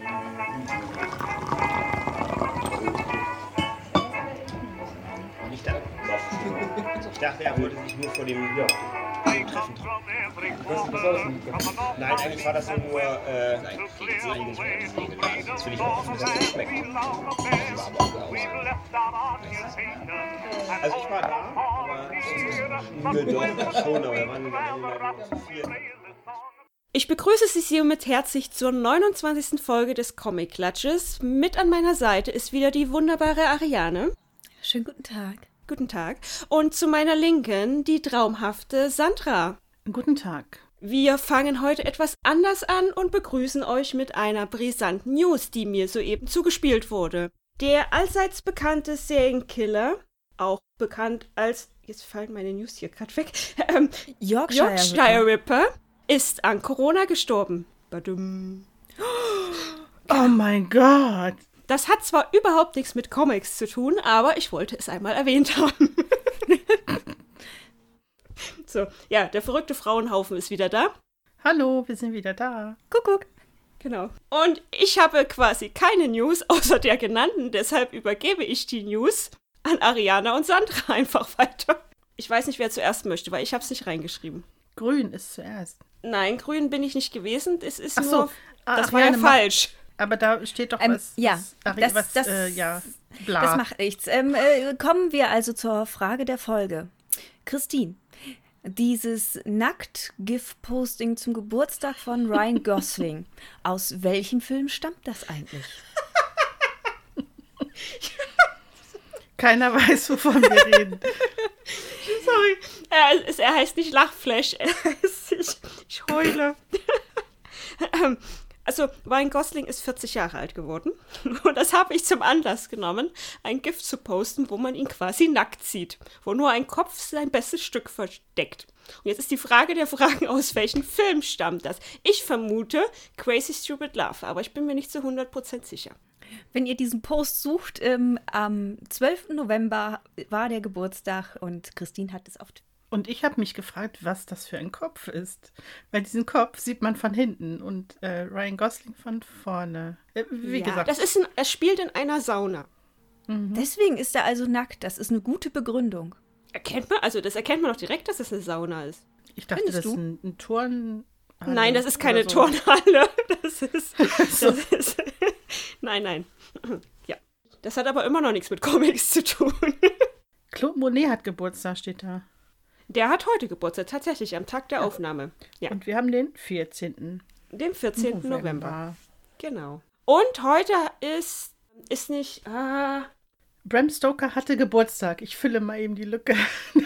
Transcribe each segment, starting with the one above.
Nicht da. Doch. Ich dachte, er wollte sich nur vor dem Treffen treffen. Was war das denn? Nein, eigentlich war das ja nur nein, das will ich auch wissen, dass das schmeckt. Also ich war da, aber doch schon, aber da waren zu viel. Ich begrüße Sie hiermit herzlich zur 29. Folge des Comic-Klatsches. Mit an meiner Seite ist wieder die wunderbare Ariane. Schönen guten Tag. Guten Tag. Und zu meiner Linken die traumhafte Sandra. Guten Tag. Wir fangen heute etwas anders an und begrüßen euch mit einer brisanten News, die mir soeben zugespielt wurde. Der allseits bekannte Serienkiller, auch bekannt als, jetzt fallen meine News hier gerade weg, Yorkshire Ripper, ist an Corona gestorben. Badum. Oh mein Gott. Das hat zwar überhaupt nichts mit Comics zu tun, aber ich wollte es einmal erwähnt haben. So, ja, der verrückte Frauenhaufen ist wieder da. Hallo, wir sind wieder da. Kuckuck. Genau. Und ich habe quasi keine News außer der genannten, deshalb übergebe ich die News an Ariana und Sandra einfach weiter. Ich weiß nicht, wer zuerst möchte, weil ich habe es nicht reingeschrieben. Grün ist zuerst. Nein, grün bin ich nicht gewesen. Es ist Ach so. nur, das war Ariane ja falsch. Aber da steht doch was. Ja, bla. Das macht nichts. Kommen wir also zur Frage der Folge. Christine, dieses Nackt-GIF-Posting zum Geburtstag von Ryan Gosling, aus welchem Film stammt das eigentlich? Keiner weiß, wovon wir reden. Sorry. Er heißt nicht Lachflash. Ich heule. Also, Ryan Gosling ist 40 Jahre alt geworden. Und das habe ich zum Anlass genommen, ein GIF zu posten, wo man ihn quasi nackt sieht. Wo nur ein Kopf sein bestes Stück versteckt. Und jetzt ist die Frage der Fragen, aus welchem Film stammt das? Ich vermute Crazy Stupid Love, aber ich bin mir nicht zu 100% sicher. Wenn ihr diesen Post sucht, am 12. November war der Geburtstag und Christine hat es auf. Und ich habe mich gefragt, was das für ein Kopf ist. Weil diesen Kopf sieht man von hinten und Ryan Gosling von vorne. Wie gesagt. Er spielt in einer Sauna. Mhm. Deswegen ist er also nackt. Das ist eine gute Begründung. Das erkennt man doch direkt, dass es eine Sauna ist. Ich dachte, das ist ein Turn. Nein, das ist keine Turnhalle. Das ist Nein. Ja. Das hat aber immer noch nichts mit Comics zu tun. Claude Monet hat Geburtstag, steht da. Der hat heute Geburtstag, tatsächlich, am Tag der Aufnahme. Ja. Und wir haben den 14. Den 14. November. Genau. Und heute ist nicht... Bram Stoker hatte Geburtstag. Ich fülle mal eben die Lücke.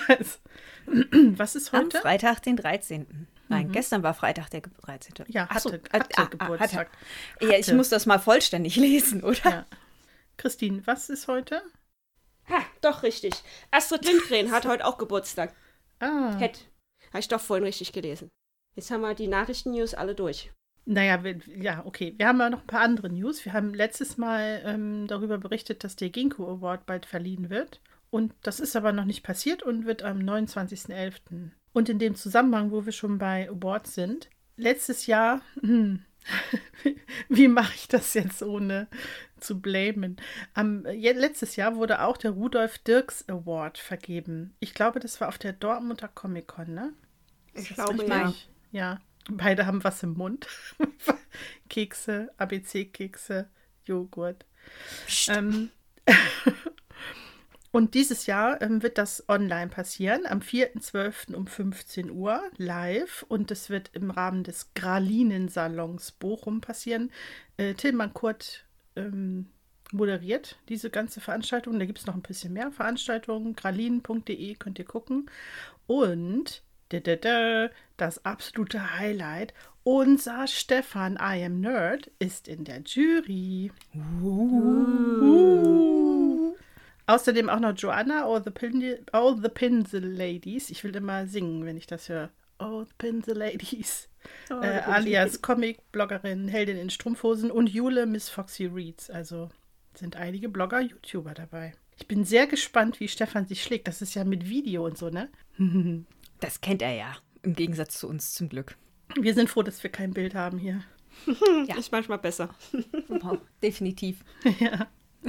Was ist heute? Am Freitag, den 13. Nein, gestern war Freitag der 13. Ja, hatte Geburtstag. Ja, ich muss das mal vollständig lesen, oder? Ja. Christine, was ist heute? Doch, richtig. Astrid Lindgren hat heute auch Geburtstag. Habe ich doch vorhin richtig gelesen. Jetzt haben wir die Nachrichten-News alle durch. Naja, okay. Wir haben ja noch ein paar andere News. Wir haben letztes Mal darüber berichtet, dass der Ginkgo Award bald verliehen wird. Und das ist aber noch nicht passiert und wird am 29.11. Und in dem Zusammenhang, wo wir schon bei Awards sind, letztes Jahr, wie mache ich das jetzt ohne zu blamen? Letztes Jahr wurde auch der Rudolf Dirks Award vergeben. Ich glaube, das war auf der Dortmunder Comic-Con, ne? Ich glaube, ja. Ja, beide haben was im Mund. Kekse, ABC-Kekse, Joghurt. Und dieses Jahr wird das online passieren, am 4.12. um 15 Uhr live. Und es wird im Rahmen des Gralinen-Salons Bochum passieren. Tillmann Kurt moderiert diese ganze Veranstaltung. Da gibt es noch ein bisschen mehr Veranstaltungen. gralinen.de könnt ihr gucken. Und das absolute Highlight, unser Stefan I Am Nerd ist in der Jury. Außerdem auch noch Joanna, All the Pinsel Ladies. Ich will immer singen, wenn ich das höre. All the Pinsel Ladies. Alias Comic-Bloggerin, Heldin in Strumpfhosen und Jule Miss Foxy Reads. Also sind einige Blogger, YouTuber dabei. Ich bin sehr gespannt, wie Stefan sich schlägt. Das ist ja mit Video und so, ne? Das kennt er ja, im Gegensatz zu uns zum Glück. Wir sind froh, dass wir kein Bild haben hier. Ja. Ist manchmal besser. Oh, definitiv. Ja.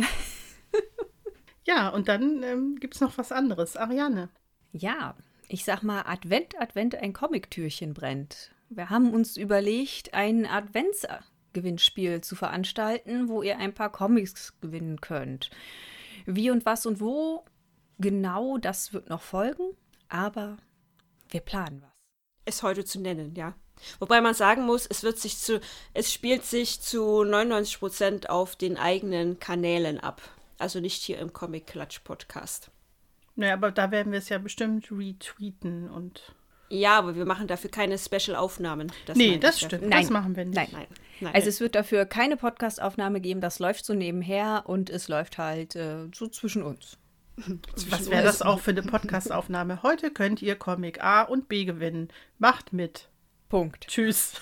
Ja, und dann gibt es noch was anderes. Ariane. Ja, ich sag mal, Advent, ein Comic-Türchen brennt. Wir haben uns überlegt, ein Adventsgewinnspiel zu veranstalten, wo ihr ein paar Comics gewinnen könnt. Wie und was und wo genau, das wird noch folgen, aber wir planen was. Es heute zu nennen, ja. Wobei man sagen muss, es spielt sich zu 99% auf den eigenen Kanälen ab. Also nicht hier im Comic-Klatsch-Podcast. Naja, aber da werden wir es ja bestimmt retweeten und. Ja, aber wir machen dafür keine Special-Aufnahmen. Nee, das stimmt. Nein. Das machen wir nicht. Nein. Also es wird dafür keine Podcast-Aufnahme geben, das läuft so nebenher und es läuft halt so zwischen uns. Was wäre das auch für eine Podcast-Aufnahme? Heute könnt ihr Comic A und B gewinnen. Macht mit. Punkt. Tschüss.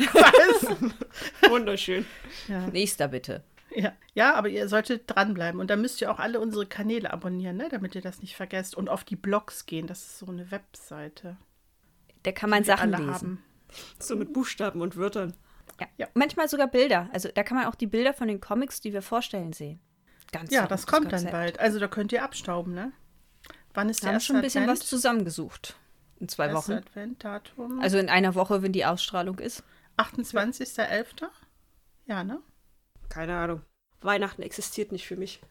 Was? Wunderschön. Ja. Nächster bitte. Ja, aber ihr solltet dranbleiben. Und dann müsst ihr auch alle unsere Kanäle abonnieren, ne? Damit ihr das nicht vergesst. Und auf die Blogs gehen. Das ist so eine Webseite. Da kann man die wir Sachen alle lesen. haben. So mit Buchstaben und Wörtern. Ja. Manchmal sogar Bilder. Also da kann man auch die Bilder von den Comics, die wir vorstellen, sehen. Ganz Ja, verrücktes das kommt dann Konzept. bald. Also da könnt ihr abstauben, ne? Wann ist Wir der haben erste schon ein bisschen Advent? was zusammengesucht. In 2 Erste Wochen. Adventdatum. Also in einer Woche, wenn die Ausstrahlung ist. 28.11. Ja, ne? Keine Ahnung. Weihnachten existiert nicht für mich.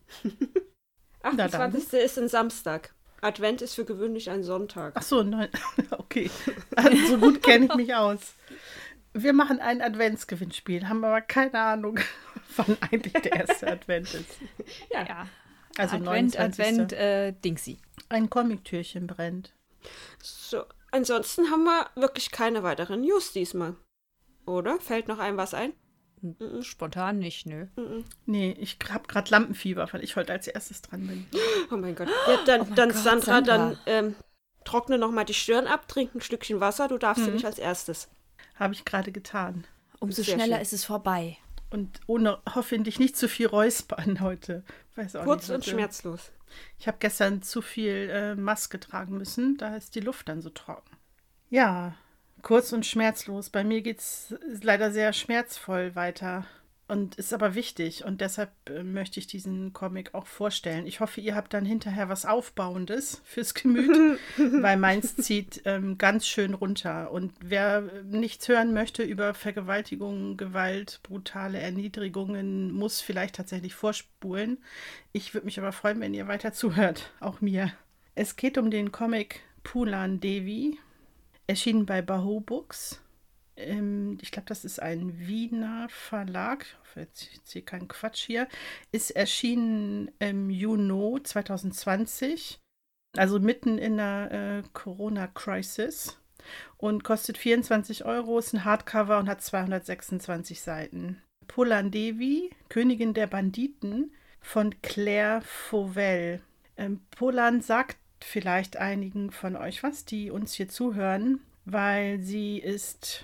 Na dann. 28. ist ein Samstag. Advent ist für gewöhnlich ein Sonntag. Ach so, nein. Okay. Also, so gut kenne ich mich aus. Wir machen ein Adventsgewinnspiel, haben aber keine Ahnung, wann eigentlich der erste Advent ist. Ja. Also Advent, 29. Dingsy. Ein Comic-Türchen brennt. So, ansonsten haben wir wirklich keine weiteren News diesmal. Oder? Fällt noch ein was ein? Spontan nicht, nö. Nee, ich habe gerade Lampenfieber, weil ich heute als erstes dran bin. Oh mein Gott. Ja, dann, mein dann Gott, Sandra, Sandra. dann trockne noch mal die Stirn ab, trink ein Stückchen Wasser. Du darfst nämlich als erstes. Habe ich gerade getan. Umso Sehr schneller schön. ist es vorbei. Und ohne hoffentlich nicht zu viel Räuspern heute. Weiß auch Kurz nicht, und heute. schmerzlos. Ich habe gestern zu viel Maske tragen müssen. Da ist die Luft dann so trocken. Ja, kurz und schmerzlos. Bei mir geht es leider sehr schmerzvoll weiter. Und ist aber wichtig. Und deshalb möchte ich diesen Comic auch vorstellen. Ich hoffe, ihr habt dann hinterher was Aufbauendes fürs Gemüt, weil meins zieht ganz schön runter. Und wer nichts hören möchte über Vergewaltigungen, Gewalt, brutale Erniedrigungen, muss vielleicht tatsächlich vorspulen. Ich würde mich aber freuen, wenn ihr weiter zuhört. Auch mir. Es geht um den Comic Poolan Devi, erschienen bei Bahoo Books. Ich glaube, das ist ein Wiener Verlag. Ich hoffe, jetzt hier kein Quatsch hier. Ist erschienen im Juni 2020, also mitten in der Corona-Crisis und kostet 24 €, ist ein Hardcover und hat 226 Seiten. Poolan Devi, Königin der Banditen von Claire Fauvel. Poolan sagt vielleicht einigen von euch was, die uns hier zuhören, weil sie ist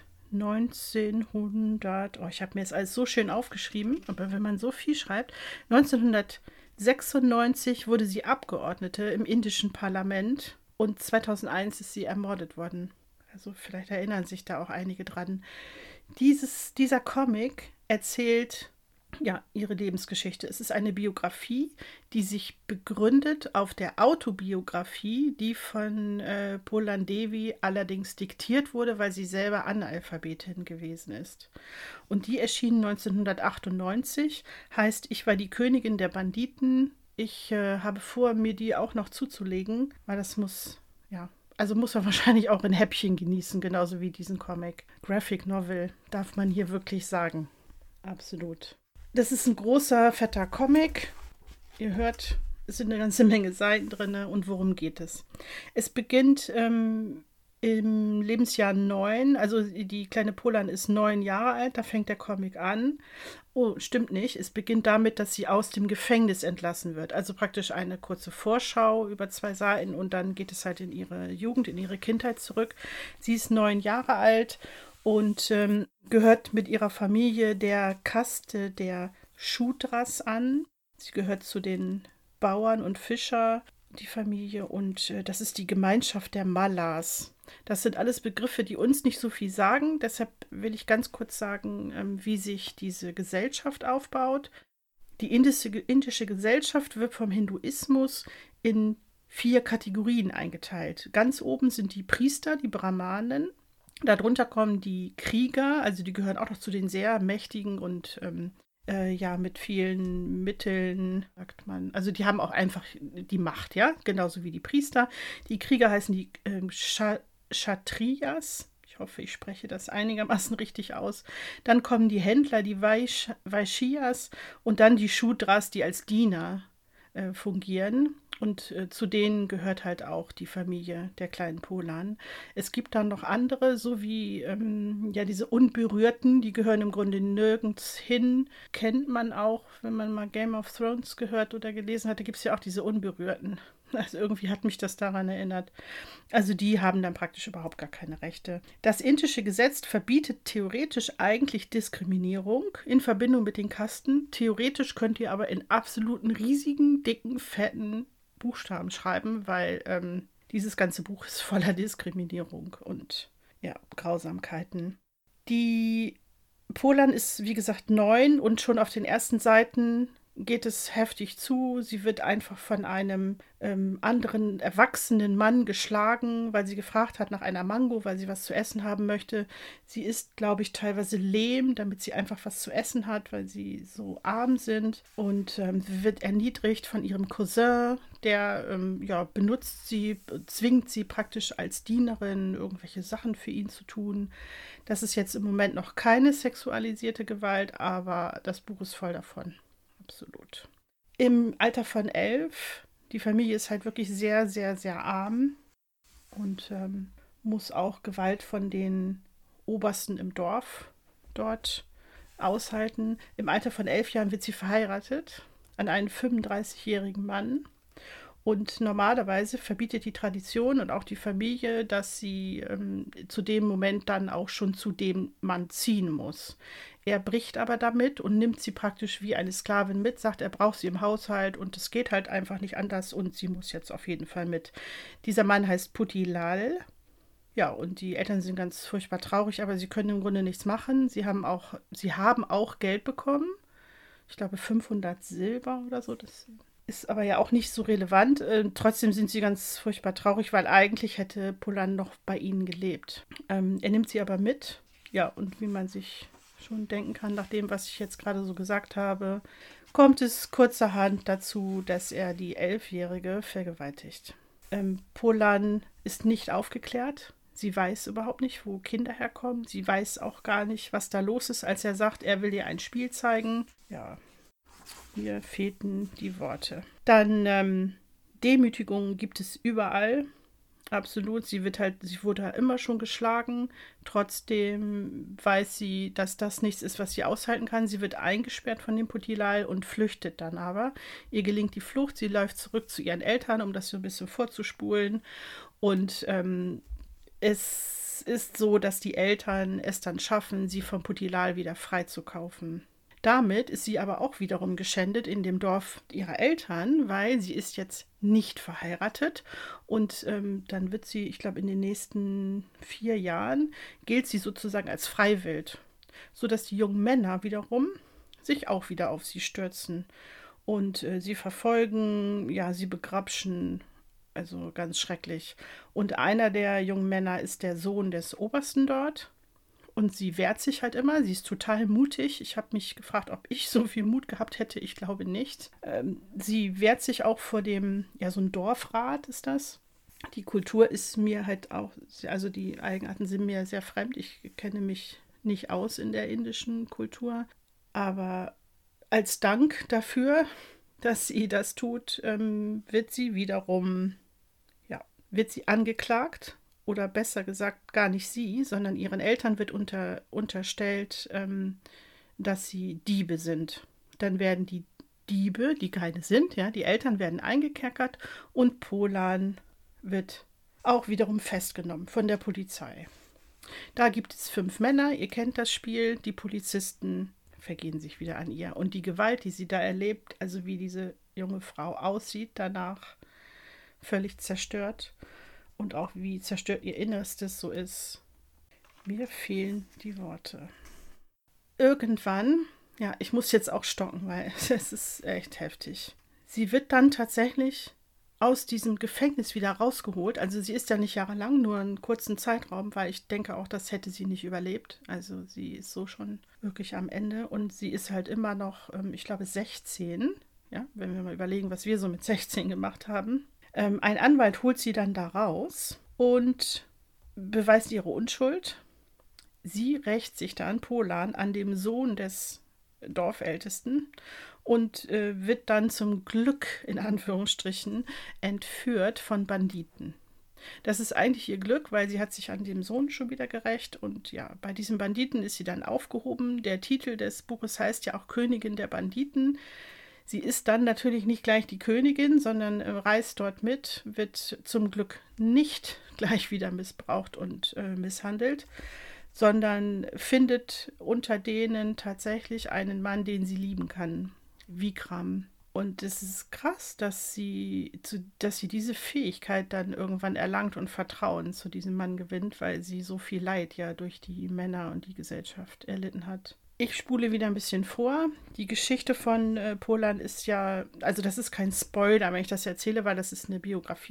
1900, ich habe mir jetzt alles so schön aufgeschrieben, aber wenn man so viel schreibt, 1996 wurde sie Abgeordnete im indischen Parlament und 2001 ist sie ermordet worden. Also vielleicht erinnern sich da auch einige dran. Dieser Comic erzählt ihre Lebensgeschichte. Es ist eine Biografie, die sich begründet auf der Autobiografie, die von Poolan Devi allerdings diktiert wurde, weil sie selber Analphabetin gewesen ist. Und die erschien 1998, heißt Ich war die Königin der Banditen. Ich habe vor, mir die auch noch zuzulegen, weil das muss man wahrscheinlich auch in Häppchen genießen, genauso wie diesen Comic. Graphic Novel, darf man hier wirklich sagen. Absolut. Das ist ein großer, fetter Comic. Ihr hört, es sind eine ganze Menge Seiten drin. Und worum geht es? Es beginnt im Lebensjahr 9. Also die kleine Poolan ist 9 Jahre alt. Da fängt der Comic an. Oh, stimmt nicht. Es beginnt damit, dass sie aus dem Gefängnis entlassen wird. Also praktisch eine kurze Vorschau über 2 Seiten. Und dann geht es halt in ihre Jugend, in ihre Kindheit zurück. Sie ist 9 Jahre alt. Und gehört mit ihrer Familie der Kaste der Shudras an. Sie gehört zu den Bauern und Fischer die Familie, und das ist die Gemeinschaft der Mallas. Das sind alles Begriffe, die uns nicht so viel sagen. Deshalb will ich ganz kurz sagen, wie sich diese Gesellschaft aufbaut. Die indische Gesellschaft wird vom Hinduismus in 4 Kategorien eingeteilt. Ganz oben sind die Priester, die Brahmanen. Darunter kommen die Krieger, also die gehören auch noch zu den sehr mächtigen und mit vielen Mitteln, sagt man. Also die haben auch einfach die Macht, ja, genauso wie die Priester. Die Krieger heißen die Kshatriyas. Ich hoffe, ich spreche das einigermaßen richtig aus. Dann kommen die Händler, die Vaishyas, und dann die Shudras, die als Diener fungieren. Und zu denen gehört halt auch die Familie der kleinen Polan. Es gibt dann noch andere, so wie diese Unberührten, die gehören im Grunde nirgends hin. Kennt man auch, wenn man mal Game of Thrones gehört oder gelesen hat, da gibt es ja auch diese Unberührten. Also irgendwie hat mich das daran erinnert. Also die haben dann praktisch überhaupt gar keine Rechte. Das indische Gesetz verbietet theoretisch eigentlich Diskriminierung in Verbindung mit den Kasten. Theoretisch könnt ihr aber in absoluten riesigen, dicken, fetten Buchstaben schreiben, weil dieses ganze Buch ist voller Diskriminierung und Grausamkeiten. Die Polan ist, wie gesagt, 9 und schon auf den ersten Seiten geht es heftig zu. Sie wird einfach von einem anderen erwachsenen Mann geschlagen, weil sie gefragt hat nach einer Mango, weil sie was zu essen haben möchte. Sie ist, glaube ich, teilweise lehm, damit sie einfach was zu essen hat, weil sie so arm sind. Und sie wird erniedrigt von ihrem Cousin, der benutzt sie, zwingt sie praktisch als Dienerin, irgendwelche Sachen für ihn zu tun. Das ist jetzt im Moment noch keine sexualisierte Gewalt, aber das Buch ist voll davon. Absolut. Im Alter von 11, die Familie ist halt wirklich sehr, sehr, sehr arm und muss auch Gewalt von den Obersten im Dorf dort aushalten. Im Alter von 11 Jahren wird sie verheiratet an einen 35-jährigen Mann. Und normalerweise verbietet die Tradition und auch die Familie, dass sie zu dem Moment dann auch schon zu dem Mann ziehen muss. Er bricht aber damit und nimmt sie praktisch wie eine Sklavin mit, sagt, er braucht sie im Haushalt und es geht halt einfach nicht anders und sie muss jetzt auf jeden Fall mit. Dieser Mann heißt Putilal. Ja, und die Eltern sind ganz furchtbar traurig, aber sie können im Grunde nichts machen. Sie haben auch Geld bekommen. Ich glaube 500 Silber oder so. Das ist aber ja auch nicht so relevant. Trotzdem sind sie ganz furchtbar traurig, weil eigentlich hätte Polan noch bei ihnen gelebt. Er nimmt sie aber mit. Ja, und wie man sich schon denken kann, nach dem, was ich jetzt gerade so gesagt habe, kommt es kurzerhand dazu, dass er die 11-Jährige vergewaltigt. Polan ist nicht aufgeklärt. Sie weiß überhaupt nicht, wo Kinder herkommen. Sie weiß auch gar nicht, was da los ist, als er sagt, er will ihr ein Spiel zeigen. Ja, mir fehlten die Worte. Dann Demütigungen gibt es überall. Absolut. Sie wurde immer schon geschlagen. Trotzdem weiß sie, dass das nichts ist, was sie aushalten kann. Sie wird eingesperrt von dem Putilal und flüchtet dann aber. Ihr gelingt die Flucht. Sie läuft zurück zu ihren Eltern, um das so ein bisschen vorzuspulen. Und es ist so, dass die Eltern es dann schaffen, sie vom Putilal wieder freizukaufen. Damit ist sie aber auch wiederum geschändet in dem Dorf ihrer Eltern, weil sie ist jetzt nicht verheiratet und dann wird sie, ich glaube in den nächsten 4 Jahren, gilt sie sozusagen als Freiwild, sodass die jungen Männer wiederum sich auch wieder auf sie stürzen und sie verfolgen, ja, sie begrapschen, also ganz schrecklich. Und einer der jungen Männer ist der Sohn des Obersten dort. Und sie wehrt sich halt immer. Sie ist total mutig. Ich habe mich gefragt, ob ich so viel Mut gehabt hätte. Ich glaube nicht. Sie wehrt sich auch vor dem, ja, so ein Dorfrat ist das. Die Kultur ist mir halt auch, also die Eigenarten sind mir sehr fremd. Ich kenne mich nicht aus in der indischen Kultur. Aber als Dank dafür, dass sie das tut, wird sie wiederum, ja, wird sie angeklagt. Oder besser gesagt, gar nicht sie, sondern ihren Eltern wird unterstellt, dass sie Diebe sind. Dann werden die Diebe, die keine sind, ja, die Eltern werden eingekerkert und Polan wird auch wiederum festgenommen von der Polizei. Da gibt es 5 Männer, ihr kennt das Spiel, die Polizisten vergehen sich wieder an ihr. Und die Gewalt, die sie da erlebt, also wie diese junge Frau aussieht danach, völlig zerstört. Und auch wie zerstört ihr Innerstes so ist. Mir fehlen die Worte. Irgendwann, ja, ich muss jetzt auch stocken, weil es ist echt heftig. Sie wird dann tatsächlich aus diesem Gefängnis wieder rausgeholt. Also sie ist ja nicht jahrelang, nur einen kurzen Zeitraum, weil ich denke auch, das hätte sie nicht überlebt. Also sie ist so schon wirklich am Ende und sie ist halt immer noch, ich glaube, 16. Ja, wenn wir mal überlegen, was wir so mit 16 gemacht haben. Ein Anwalt holt sie dann da raus und beweist ihre Unschuld. Sie rächt sich dann, Polan, an dem Sohn des Dorfältesten und wird dann zum Glück, in Anführungsstrichen, entführt von Banditen. Das ist eigentlich ihr Glück, weil sie hat sich an dem Sohn schon wieder gerächt und ja, bei diesem Banditen ist sie dann aufgehoben. Der Titel des Buches heißt ja auch Königin der Banditen. Sie ist dann natürlich nicht gleich die Königin, sondern reist dort mit, wird zum Glück nicht gleich wieder missbraucht und misshandelt, sondern findet unter denen tatsächlich einen Mann, den sie lieben kann, Vikram. Und es ist krass, dass sie diese Fähigkeit dann irgendwann erlangt und Vertrauen zu diesem Mann gewinnt, weil sie so viel Leid ja durch die Männer und die Gesellschaft erlitten hat. Ich spule wieder ein bisschen vor. Die Geschichte von Polan ist ja, also das ist kein Spoiler, wenn ich das erzähle, weil das ist eine Biografie,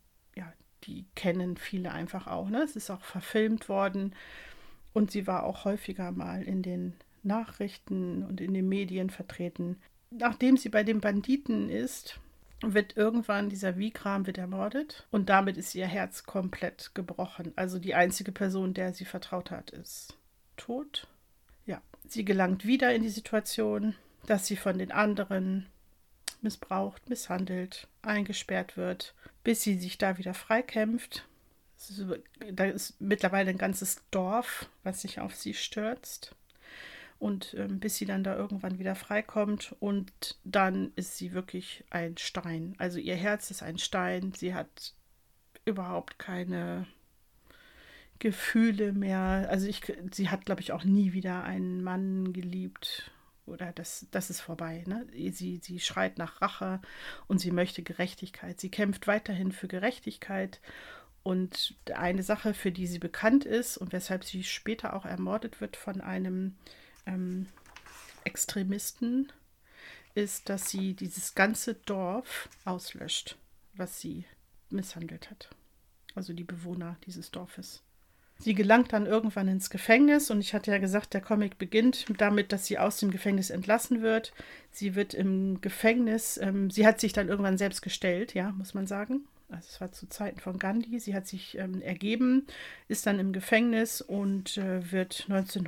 die kennen viele einfach auch. Ne? Es ist auch verfilmt worden und sie war auch häufiger mal in den Nachrichten und in den Medien vertreten. Nachdem sie bei den Banditen ist, wird irgendwann dieser Vikram ermordet und damit ist ihr Herz komplett gebrochen. Also die einzige Person, der sie vertraut hat, ist tot. Ja, sie gelangt wieder in die Situation, dass sie von den anderen missbraucht, misshandelt, eingesperrt wird, bis sie sich da wieder freikämpft. Da ist mittlerweile ein ganzes Dorf, was sich auf sie stürzt. Und bis sie dann da irgendwann wieder freikommt und dann ist sie wirklich ein Stein. Also ihr Herz ist ein Stein, sie hat überhaupt keine Gefühle mehr. Also sie hat, glaube ich, auch nie wieder einen Mann geliebt oder das ist vorbei. Ne? Sie schreit nach Rache und sie möchte Gerechtigkeit. Sie kämpft weiterhin für Gerechtigkeit und eine Sache, für die sie bekannt ist und weshalb sie später auch ermordet wird von einem Extremisten, ist, dass sie dieses ganze Dorf auslöscht, was sie misshandelt hat. Also die Bewohner dieses Dorfes. Sie gelangt dann irgendwann ins Gefängnis und ich hatte ja gesagt, der Comic beginnt damit, dass sie aus dem Gefängnis entlassen wird. Sie wird im Gefängnis, sie hat sich dann irgendwann selbst gestellt, ja, muss man sagen. Also es war zu Zeiten von Gandhi. Sie hat sich ergeben, ist dann im Gefängnis und wird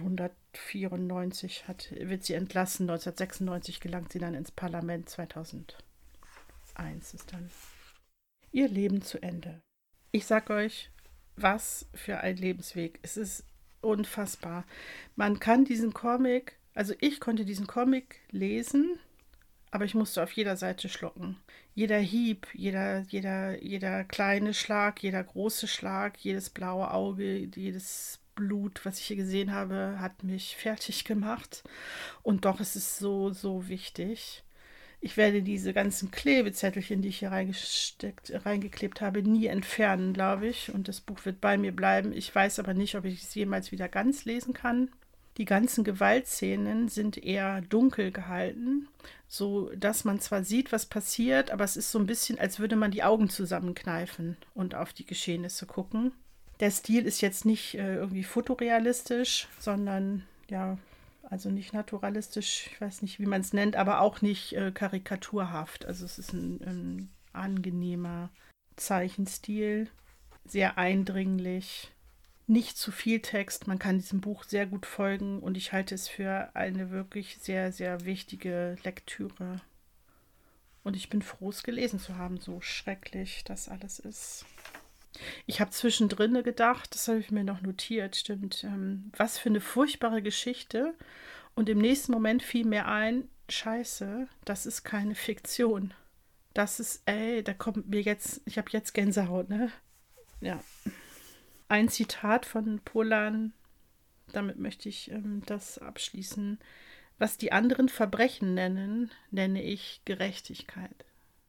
1994 wird sie entlassen. 1996 gelangt sie dann ins Parlament. 2001 ist dann ihr Leben zu Ende. Ich sag euch, was für ein Lebensweg. Es ist unfassbar. Man kann diesen Comic, also ich konnte diesen Comic lesen, aber ich musste auf jeder Seite schlucken. Jeder Hieb, jeder kleine Schlag, jeder große Schlag, jedes blaue Auge, jedes Blut, was ich hier gesehen habe, hat mich fertig gemacht. Und doch ist es so, so wichtig. Ich werde diese ganzen Klebezettelchen, die ich hier reingeklebt habe, nie entfernen, glaube ich. Und das Buch wird bei mir bleiben. Ich weiß aber nicht, ob ich es jemals wieder ganz lesen kann. Die ganzen Gewaltszenen sind eher dunkel gehalten, so dass man zwar sieht, was passiert, aber es ist so ein bisschen, als würde man die Augen zusammenkneifen und auf die Geschehnisse gucken. Der Stil ist jetzt nicht irgendwie fotorealistisch, sondern ja, also nicht naturalistisch, ich weiß nicht, wie man es nennt, aber auch nicht karikaturhaft. Also es ist ein angenehmer Zeichenstil, sehr eindringlich. Nicht zu viel Text, man kann diesem Buch sehr gut folgen und ich halte es für eine wirklich sehr, sehr wichtige Lektüre. Und ich bin froh, es gelesen zu haben, so schrecklich das alles ist. Ich habe zwischendrin gedacht, das habe ich mir noch notiert, stimmt, was für eine furchtbare Geschichte. Und im nächsten Moment fiel mir ein, scheiße, das ist keine Fiktion. Das ist, da kommt mir jetzt, ich habe jetzt Gänsehaut, ne? Ja. Ein Zitat von Polan, damit möchte ich das abschließen. Was die anderen Verbrechen nennen, nenne ich Gerechtigkeit.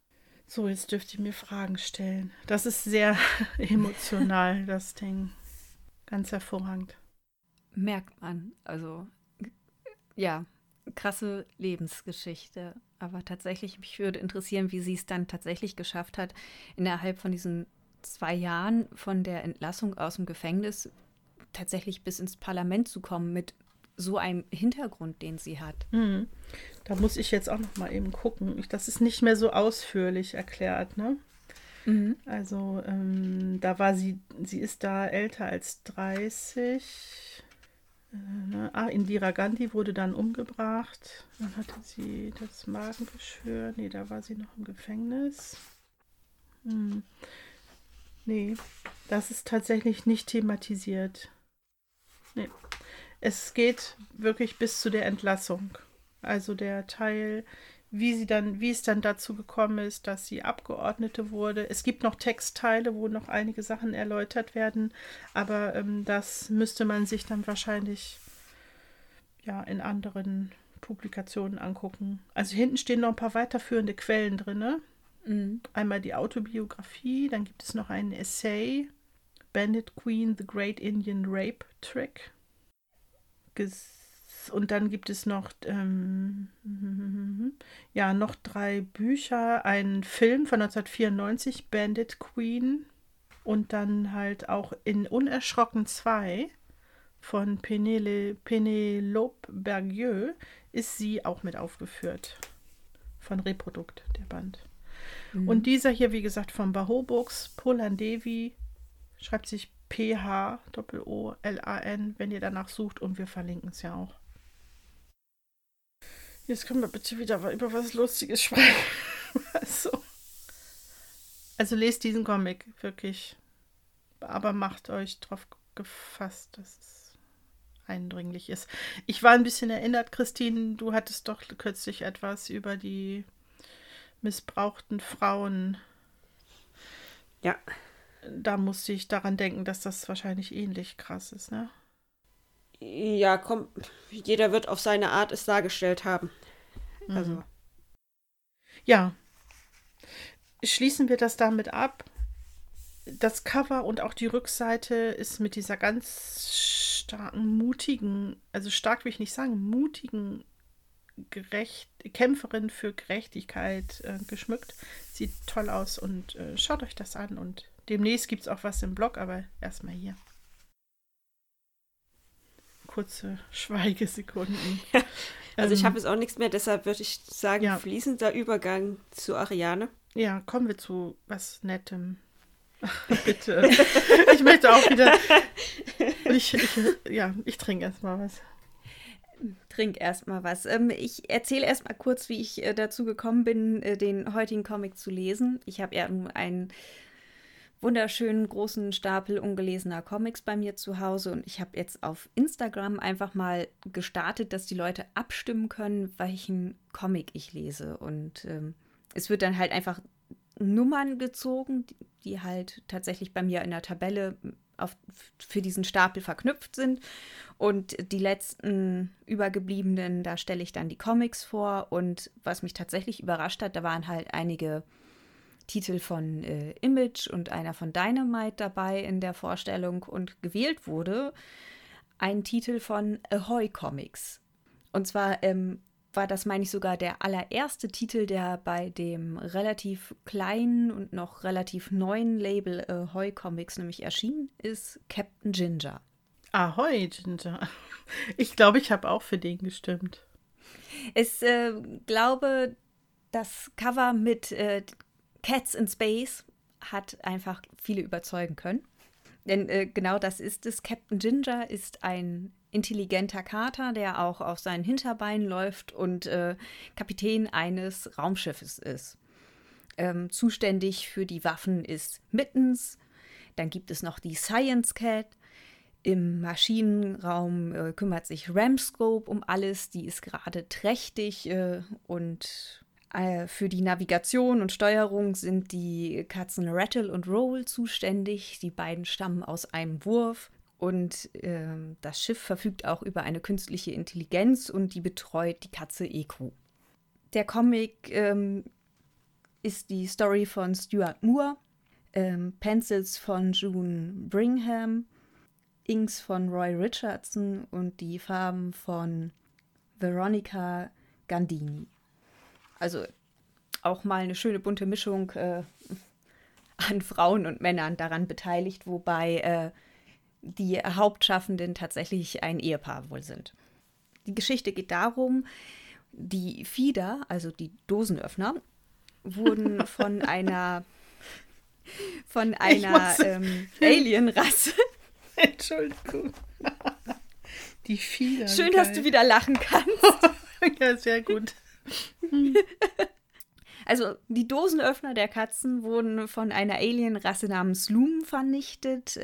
So, jetzt dürft ihr mir Fragen stellen. Das ist sehr emotional, das Ding. Ganz hervorragend. Merkt man. Also, ja, krasse Lebensgeschichte. Aber tatsächlich, mich würde interessieren, wie sie es dann tatsächlich geschafft hat, innerhalb von diesen 2 Jahren von der Entlassung aus dem Gefängnis tatsächlich bis ins Parlament zu kommen mit so einem Hintergrund, den sie hat. Da muss ich jetzt auch noch mal eben gucken. Das ist nicht mehr so ausführlich erklärt, ne? Also, da war sie ist da älter als 30. Indira Gandhi wurde dann umgebracht. Dann hatte sie das Magengeschwür. Nee, da war sie noch im Gefängnis. Nee, das ist tatsächlich nicht thematisiert. Nee. Es geht wirklich bis zu der Entlassung. Also der Teil, wie es dann dazu gekommen ist, dass sie Abgeordnete wurde. Es gibt noch Textteile, wo noch einige Sachen erläutert werden, aber das müsste man sich dann wahrscheinlich ja in anderen Publikationen angucken. Also hinten stehen noch ein paar weiterführende Quellen drin. Einmal die Autobiografie, dann gibt es noch einen Essay, Bandit Queen, The Great Indian Rape Trick. Und dann gibt es noch, noch 3 Bücher, einen Film von 1994, Bandit Queen, und dann halt auch in Unerschrocken 2 von Penelope Bergieux ist sie auch mit aufgeführt. Von Reprodukt, der Band. Und dieser hier, wie gesagt, von Baho Books, Polan Devi, schreibt sich P-H-O-O-L-A-N, wenn ihr danach sucht, und wir verlinken es ja auch. Jetzt können wir bitte wieder über was Lustiges sprechen. Also lest diesen Comic, wirklich. Aber macht euch drauf gefasst, dass es eindringlich ist. Ich war ein bisschen erinnert, Christine, du hattest doch kürzlich etwas über die missbrauchten Frauen. Ja. Da musste ich daran denken, dass das wahrscheinlich ähnlich krass ist, ne? Ja, komm, jeder wird auf seine Art es dargestellt haben. Also. Ja. Schließen wir das damit ab. Das Cover und auch die Rückseite ist mit dieser ganz starken, mutigen, also stark will ich nicht sagen, mutigen Kämpferin für Gerechtigkeit geschmückt. Sieht toll aus und schaut euch das an, und demnächst gibt es auch was im Blog, aber erstmal hier. Kurze Schweigesekunden. Also ich habe jetzt auch nichts mehr, deshalb würde ich sagen, ja. Fließender Übergang zu Ariane. Ja, kommen wir zu was Nettem. Ach, bitte. Ich möchte auch wieder. Ich trinke erstmal was. Trink erstmal was. Ich erzähle erstmal kurz, wie ich dazu gekommen bin, den heutigen Comic zu lesen. Ich habe ja einen wunderschönen großen Stapel ungelesener Comics bei mir zu Hause, und ich habe jetzt auf Instagram einfach mal gestartet, dass die Leute abstimmen können, welchen Comic ich lese. Und es wird dann halt einfach Nummern gezogen, die halt tatsächlich bei mir in der Tabelle für diesen Stapel verknüpft sind. Und die letzten übergebliebenen, da stelle ich dann die Comics vor. Und was mich tatsächlich überrascht hat, da waren halt einige Titel von Image und einer von Dynamite dabei in der Vorstellung, und gewählt wurde ein Titel von Ahoy Comics. Und zwar war das, meine ich, sogar der allererste Titel, der bei dem relativ kleinen und noch relativ neuen Label Ahoy Comics nämlich erschienen ist, Captain Ginger. Ahoy Ginger. Ich glaube, ich habe auch für den gestimmt. Ich glaube, das Cover mit Cats in Space hat einfach viele überzeugen können. Denn genau das ist es. Captain Ginger ist ein intelligenter Kater, der auch auf seinen Hinterbeinen läuft und Kapitän eines Raumschiffes ist. Zuständig für die Waffen ist Mittens. Dann gibt es noch die Science Cat. Im Maschinenraum kümmert sich Ramscope um alles. Die ist gerade trächtig und für die Navigation und Steuerung sind die Katzen Rattle und Roll zuständig. Die beiden stammen aus einem Wurf. Und das Schiff verfügt auch über eine künstliche Intelligenz, und die betreut die Katze Eku. Der Comic ist die Story von Stuart Moore, Pencils von June Brigham, Inks von Roy Richardson und die Farben von Veronica Gandini. Also auch mal eine schöne bunte Mischung an Frauen und Männern daran beteiligt, wobei die Hauptschaffenden tatsächlich ein Ehepaar wohl sind. Die Geschichte geht darum, die Fieder, also die Dosenöffner, wurden von einer Alienrasse. Entschuldigung. Die Fieder. Schön, dass du wieder lachen kannst. Ja, sehr gut. Also die Dosenöffner der Katzen wurden von einer Alienrasse namens Loom vernichtet.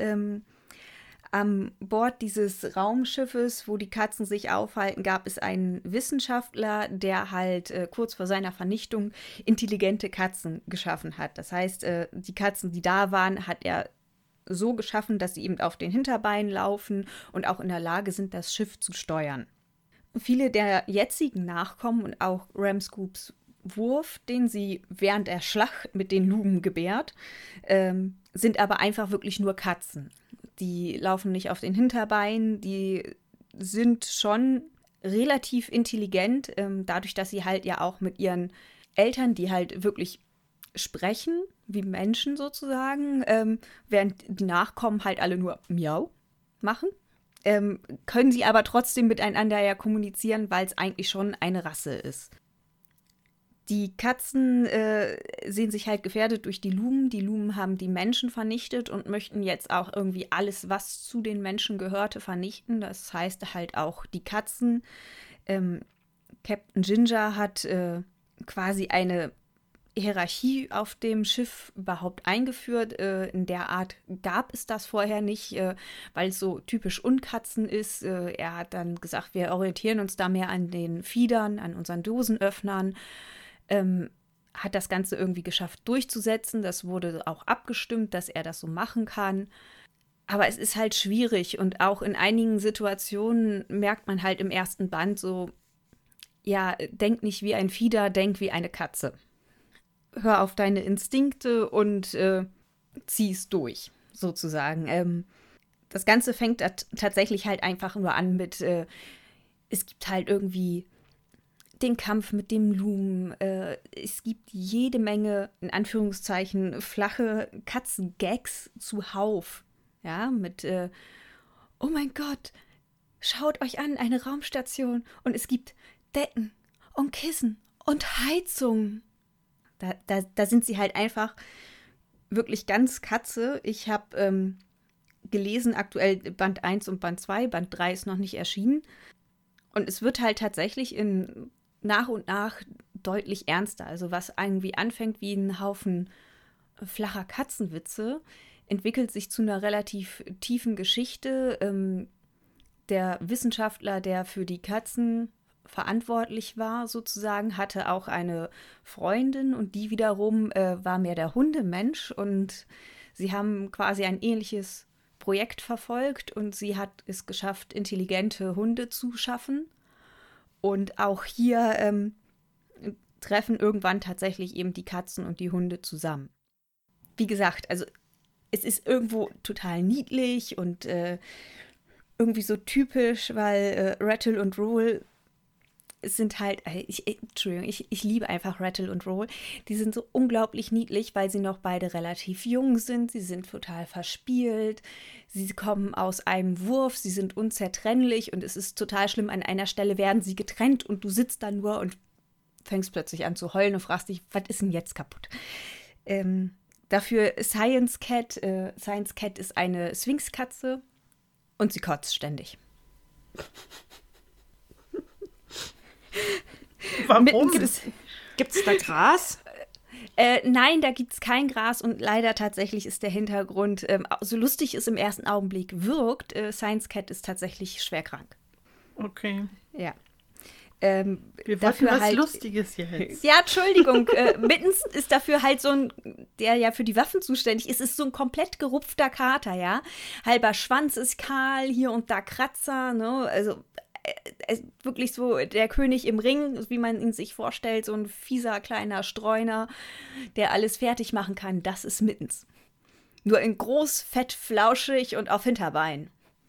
An Bord dieses Raumschiffes, wo die Katzen sich aufhalten, gab es einen Wissenschaftler, der halt kurz vor seiner Vernichtung intelligente Katzen geschaffen hat. Das heißt, die Katzen, die da waren, hat er so geschaffen, dass sie eben auf den Hinterbeinen laufen und auch in der Lage sind, das Schiff zu steuern. Viele der jetzigen Nachkommen und auch Ramscoops Wurf, den sie während der Schlacht mit den Lumen gebärt, sind aber einfach wirklich nur Katzen. Die laufen nicht auf den Hinterbeinen, die sind schon relativ intelligent, dadurch, dass sie halt ja auch mit ihren Eltern, die halt wirklich sprechen, wie Menschen sozusagen, während die Nachkommen halt alle nur Miau machen, können sie aber trotzdem miteinander ja kommunizieren, weil es eigentlich schon eine Rasse ist. Die Katzen sehen sich halt gefährdet durch die Lumen. Die Lumen haben die Menschen vernichtet und möchten jetzt auch irgendwie alles, was zu den Menschen gehörte, vernichten. Das heißt halt auch die Katzen. Captain Ginger hat quasi eine Hierarchie auf dem Schiff überhaupt eingeführt. In der Art gab es das vorher nicht, weil es so typisch Unkatzen ist. Er hat dann gesagt, wir orientieren uns da mehr an den Fiedern, an unseren Dosenöffnern. Hat das Ganze irgendwie geschafft durchzusetzen. Das wurde auch abgestimmt, dass er das so machen kann. Aber es ist halt schwierig und auch in einigen Situationen merkt man halt im ersten Band so, ja, denk nicht wie ein Fieder, denk wie eine Katze. Hör auf deine Instinkte und zieh es durch, sozusagen. Das Ganze fängt tatsächlich halt einfach nur an mit, es gibt halt irgendwie den Kampf mit dem Lumen. Es gibt jede Menge, in Anführungszeichen, flache Katzengags zuhauf. Ja, mit, oh mein Gott, schaut euch an, eine Raumstation. Und es gibt Decken und Kissen und Heizung. Da sind sie halt einfach wirklich ganz Katze. Ich habe gelesen, aktuell Band 1 und Band 2, Band 3 ist noch nicht erschienen. Und es wird halt tatsächlich nach und nach deutlich ernster. Also was irgendwie anfängt wie ein Haufen flacher Katzenwitze, entwickelt sich zu einer relativ tiefen Geschichte. Der Wissenschaftler, der für die Katzen verantwortlich war, sozusagen, hatte auch eine Freundin und die wiederum war mehr der Hundemensch und sie haben quasi ein ähnliches Projekt verfolgt und sie hat es geschafft, intelligente Hunde zu schaffen. Und auch hier treffen irgendwann tatsächlich eben die Katzen und die Hunde zusammen. Wie gesagt, also es ist irgendwo total niedlich und irgendwie so typisch, weil Rattle und Roll sind halt, Entschuldigung, ich liebe einfach Rattle und Roll. Die sind so unglaublich niedlich, weil sie noch beide relativ jung sind. Sie sind total verspielt. Sie kommen aus einem Wurf. Sie sind unzertrennlich und es ist total schlimm. An einer Stelle werden sie getrennt und du sitzt da nur und fängst plötzlich an zu heulen und fragst dich, was ist denn jetzt kaputt? Dafür Science Cat. Science Cat ist eine Sphinxkatze und sie kotzt ständig. Warum? Gibt es da Gras? Nein, da gibt es kein Gras und leider tatsächlich ist der Hintergrund, so lustig es im ersten Augenblick wirkt, Science Cat ist tatsächlich schwer krank. Okay. Ja. Wir wollten was halt, Lustiges jetzt. Ja, Entschuldigung, mittens ist dafür halt so ein, der ja für die Waffen zuständig ist so ein komplett gerupfter Kater, ja. Halber Schwanz ist kahl, hier und da Kratzer, ne, also wirklich so der König im Ring, wie man ihn sich vorstellt, so ein fieser kleiner Streuner, der alles fertig machen kann, das ist Mittens. Nur in groß, fett, flauschig und auf Hinterbein.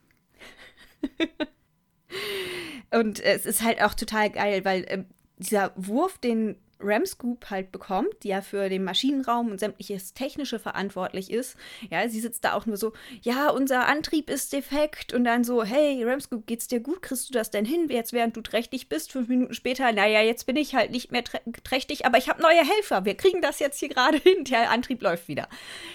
Und es ist halt auch total geil, weil dieser Wurf, den Ramscoop halt bekommt, die ja für den Maschinenraum und sämtliches Technische verantwortlich ist, ja, sie sitzt da auch nur so, ja, unser Antrieb ist defekt und dann so, hey, Ramscoop, geht's dir gut? Kriegst du das denn hin, jetzt während du trächtig bist? 5 Minuten später, naja, jetzt bin ich halt nicht mehr trächtig, aber ich habe neue Helfer, wir kriegen das jetzt hier gerade hin, der Antrieb läuft wieder.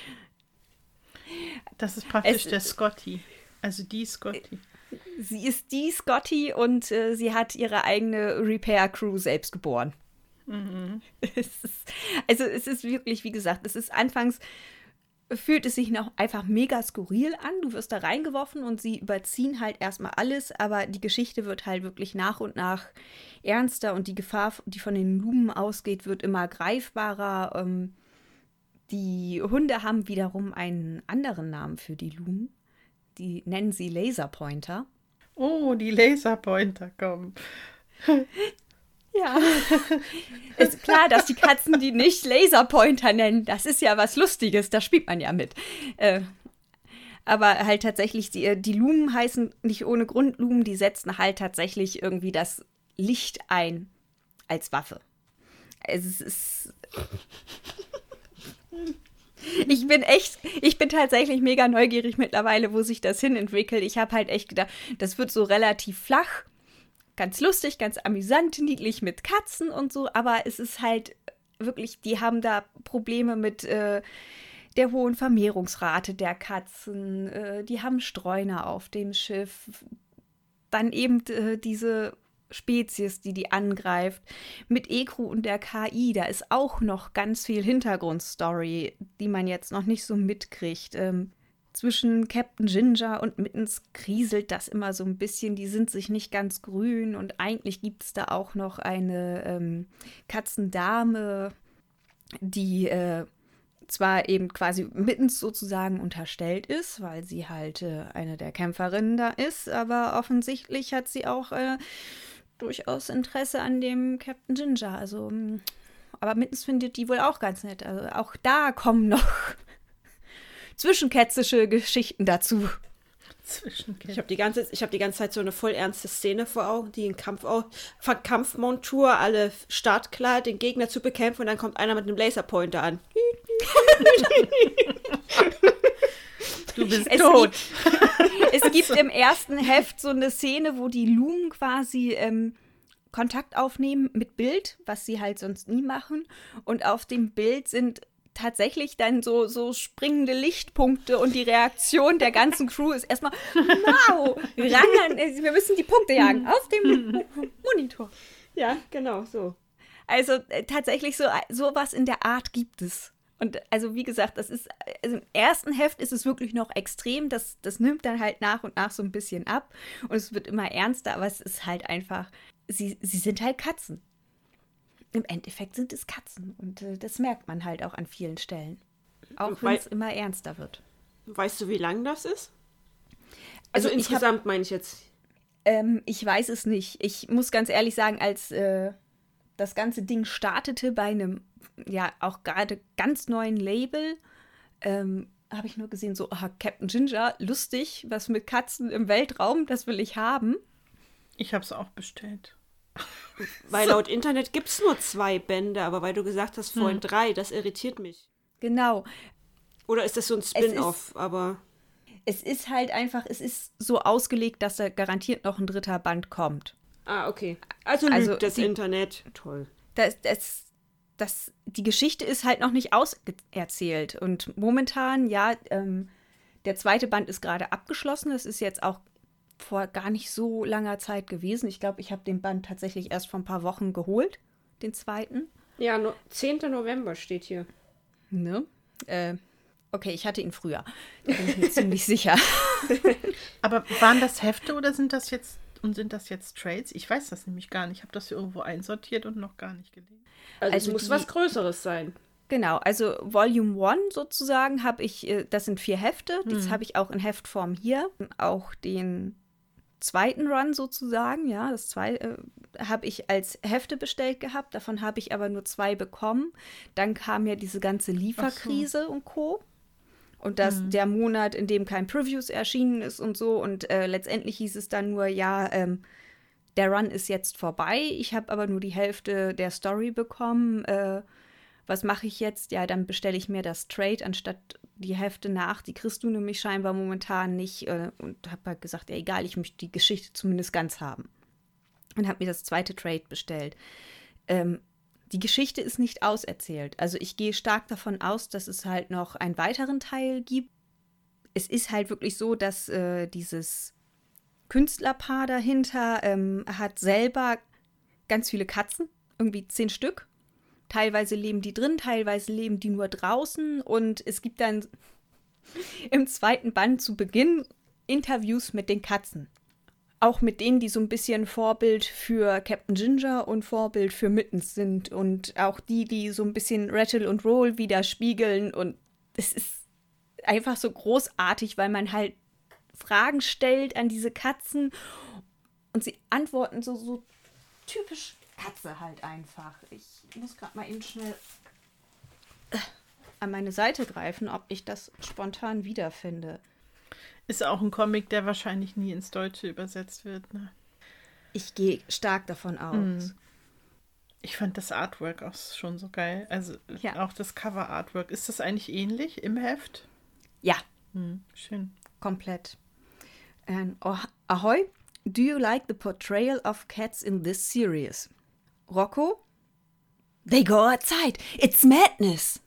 Das ist praktisch der Scotty, also die Scotty. Sie ist die Scotty und sie hat ihre eigene Repair-Crew selbst geboren. Mhm. Es ist wirklich, wie gesagt, anfangs fühlt es sich noch einfach mega skurril an. Du wirst da reingeworfen und sie überziehen halt erstmal alles, aber die Geschichte wird halt wirklich nach und nach ernster und die Gefahr, die von den Lumen ausgeht, wird immer greifbarer. Die Hunde haben wiederum einen anderen Namen für die Lumen. Die nennen sie Laserpointer. Oh, die Laserpointer kommen. Ja, ist klar, dass die Katzen die nicht Laserpointer nennen. Das ist ja was Lustiges, da spielt man ja mit. Aber halt tatsächlich, die Lumen heißen nicht ohne Grund Lumen, die setzen halt tatsächlich irgendwie das Licht ein als Waffe. Es ist... Ich bin tatsächlich mega neugierig mittlerweile, wo sich das hin entwickelt. Ich habe halt echt gedacht, das wird so relativ flach. Ganz lustig, ganz amüsant, niedlich mit Katzen und so, aber es ist halt wirklich, die haben da Probleme mit der hohen Vermehrungsrate der Katzen, die haben Streuner auf dem Schiff, dann eben diese Spezies, die angreift, mit E-Crew und der KI, da ist auch noch ganz viel Hintergrundstory, die man jetzt noch nicht so mitkriegt. Zwischen Captain Ginger und Mittens kriselt das immer so ein bisschen. Die sind sich nicht ganz grün und eigentlich gibt es da auch noch eine Katzendame, die zwar eben quasi Mittens sozusagen unterstellt ist, weil sie halt eine der Kämpferinnen da ist, aber offensichtlich hat sie auch durchaus Interesse an dem Captain Ginger. Also, aber Mittens findet die wohl auch ganz nett. Also auch da kommen noch zwischenkätzische Geschichten dazu. Ich habe die ganze Zeit so eine voll ernste Szene vor Augen, die in Kampfmontur, alle startklar, den Gegner zu bekämpfen und dann kommt einer mit einem Laserpointer an. Du bist tot. Es gibt im ersten Heft so eine Szene, wo die Lumen quasi Kontakt aufnehmen mit Bild, was sie halt sonst nie machen. Und auf dem Bild sind tatsächlich dann so springende Lichtpunkte und die Reaktion der ganzen Crew ist erstmal, wow, ran, wir müssen die Punkte jagen auf dem Monitor. Ja, genau, so. Also tatsächlich sowas in der Art gibt es. Und also wie gesagt, also im ersten Heft ist es wirklich noch extrem, das nimmt dann halt nach und nach so ein bisschen ab und es wird immer ernster, aber es ist halt einfach, sie sind halt Katzen. Im Endeffekt sind es Katzen und das merkt man halt auch an vielen Stellen. Auch wenn es immer ernster wird. Weißt du, wie lang das ist? Also insgesamt meine ich jetzt. Ich weiß es nicht. Ich muss ganz ehrlich sagen, als das ganze Ding startete bei einem, ja, auch gerade ganz neuen Label, habe ich nur gesehen, so, Captain Ginger, lustig, was mit Katzen im Weltraum, das will ich haben. Ich habe es auch bestellt. Weil laut Internet gibt es nur 2 Bände, aber weil du gesagt hast, vorhin 3, das irritiert mich. Genau. Oder ist das so ein Spin-off, aber... Es ist halt einfach, es ist so ausgelegt, dass da garantiert noch ein 3. Band kommt. Ah, okay. Also lügt das Internet. Toll. Die Geschichte ist halt noch nicht auserzählt. Und momentan, ja, der 2. Band ist gerade abgeschlossen. Das ist jetzt auch vor gar nicht so langer Zeit gewesen. Ich glaube, ich habe den Band tatsächlich erst vor ein paar Wochen geholt, den 2. Ja, 10. November steht hier. Ne? Okay, ich hatte ihn früher. Da bin ich mir ziemlich sicher. Aber waren das Hefte oder sind das jetzt Trades? Ich weiß das nämlich gar nicht. Ich habe das hier irgendwo einsortiert und noch gar nicht gelesen. Also es muss was Größeres sein. Genau, also Volume 1 sozusagen habe ich, das sind 4 Hefte. Das habe ich auch in Heftform hier. Auch den zweiten Run sozusagen, ja, das habe ich als Hefte bestellt gehabt, davon habe ich aber nur 2 bekommen. Dann kam ja diese ganze Lieferkrise und Co. Und der Monat, in dem kein Previews erschienen ist und so. Und letztendlich hieß es dann nur, ja, der Run ist jetzt vorbei. Ich habe aber nur die Hälfte der Story bekommen. Was mache ich jetzt? Ja, dann bestelle ich mir das Trade anstatt die Hefte nach. Die kriegst du nämlich scheinbar momentan nicht. Und habe halt gesagt, ja egal, ich möchte die Geschichte zumindest ganz haben. Und habe mir das zweite Trade bestellt. Die Geschichte ist nicht auserzählt. Also ich gehe stark davon aus, dass es halt noch einen weiteren Teil gibt. Es ist halt wirklich so, dass dieses Künstlerpaar dahinter hat selber ganz viele Katzen, irgendwie 10 Stück. Teilweise leben die drin, teilweise leben die nur draußen. Und es gibt dann im zweiten Band zu Beginn Interviews mit den Katzen. Auch mit denen, die so ein bisschen Vorbild für Captain Ginger und Vorbild für Mittens sind. Und auch die so ein bisschen Rattle und Roll widerspiegeln. Und es ist einfach so großartig, weil man halt Fragen stellt an diese Katzen und sie antworten so typisch Katze halt einfach. Ich muss gerade mal eben schnell an meine Seite greifen, ob ich das spontan wiederfinde. Ist auch ein Comic, der wahrscheinlich nie ins Deutsche übersetzt wird, ne? Ich gehe stark davon aus. Ich fand das Artwork auch schon so geil. Also Ja. auch das Cover-Artwork. Ist das eigentlich ähnlich im Heft? Ja, Schön. komplett. Ahoy, do you like the portrayal of cats in this series? Rocco? They go outside. It's madness.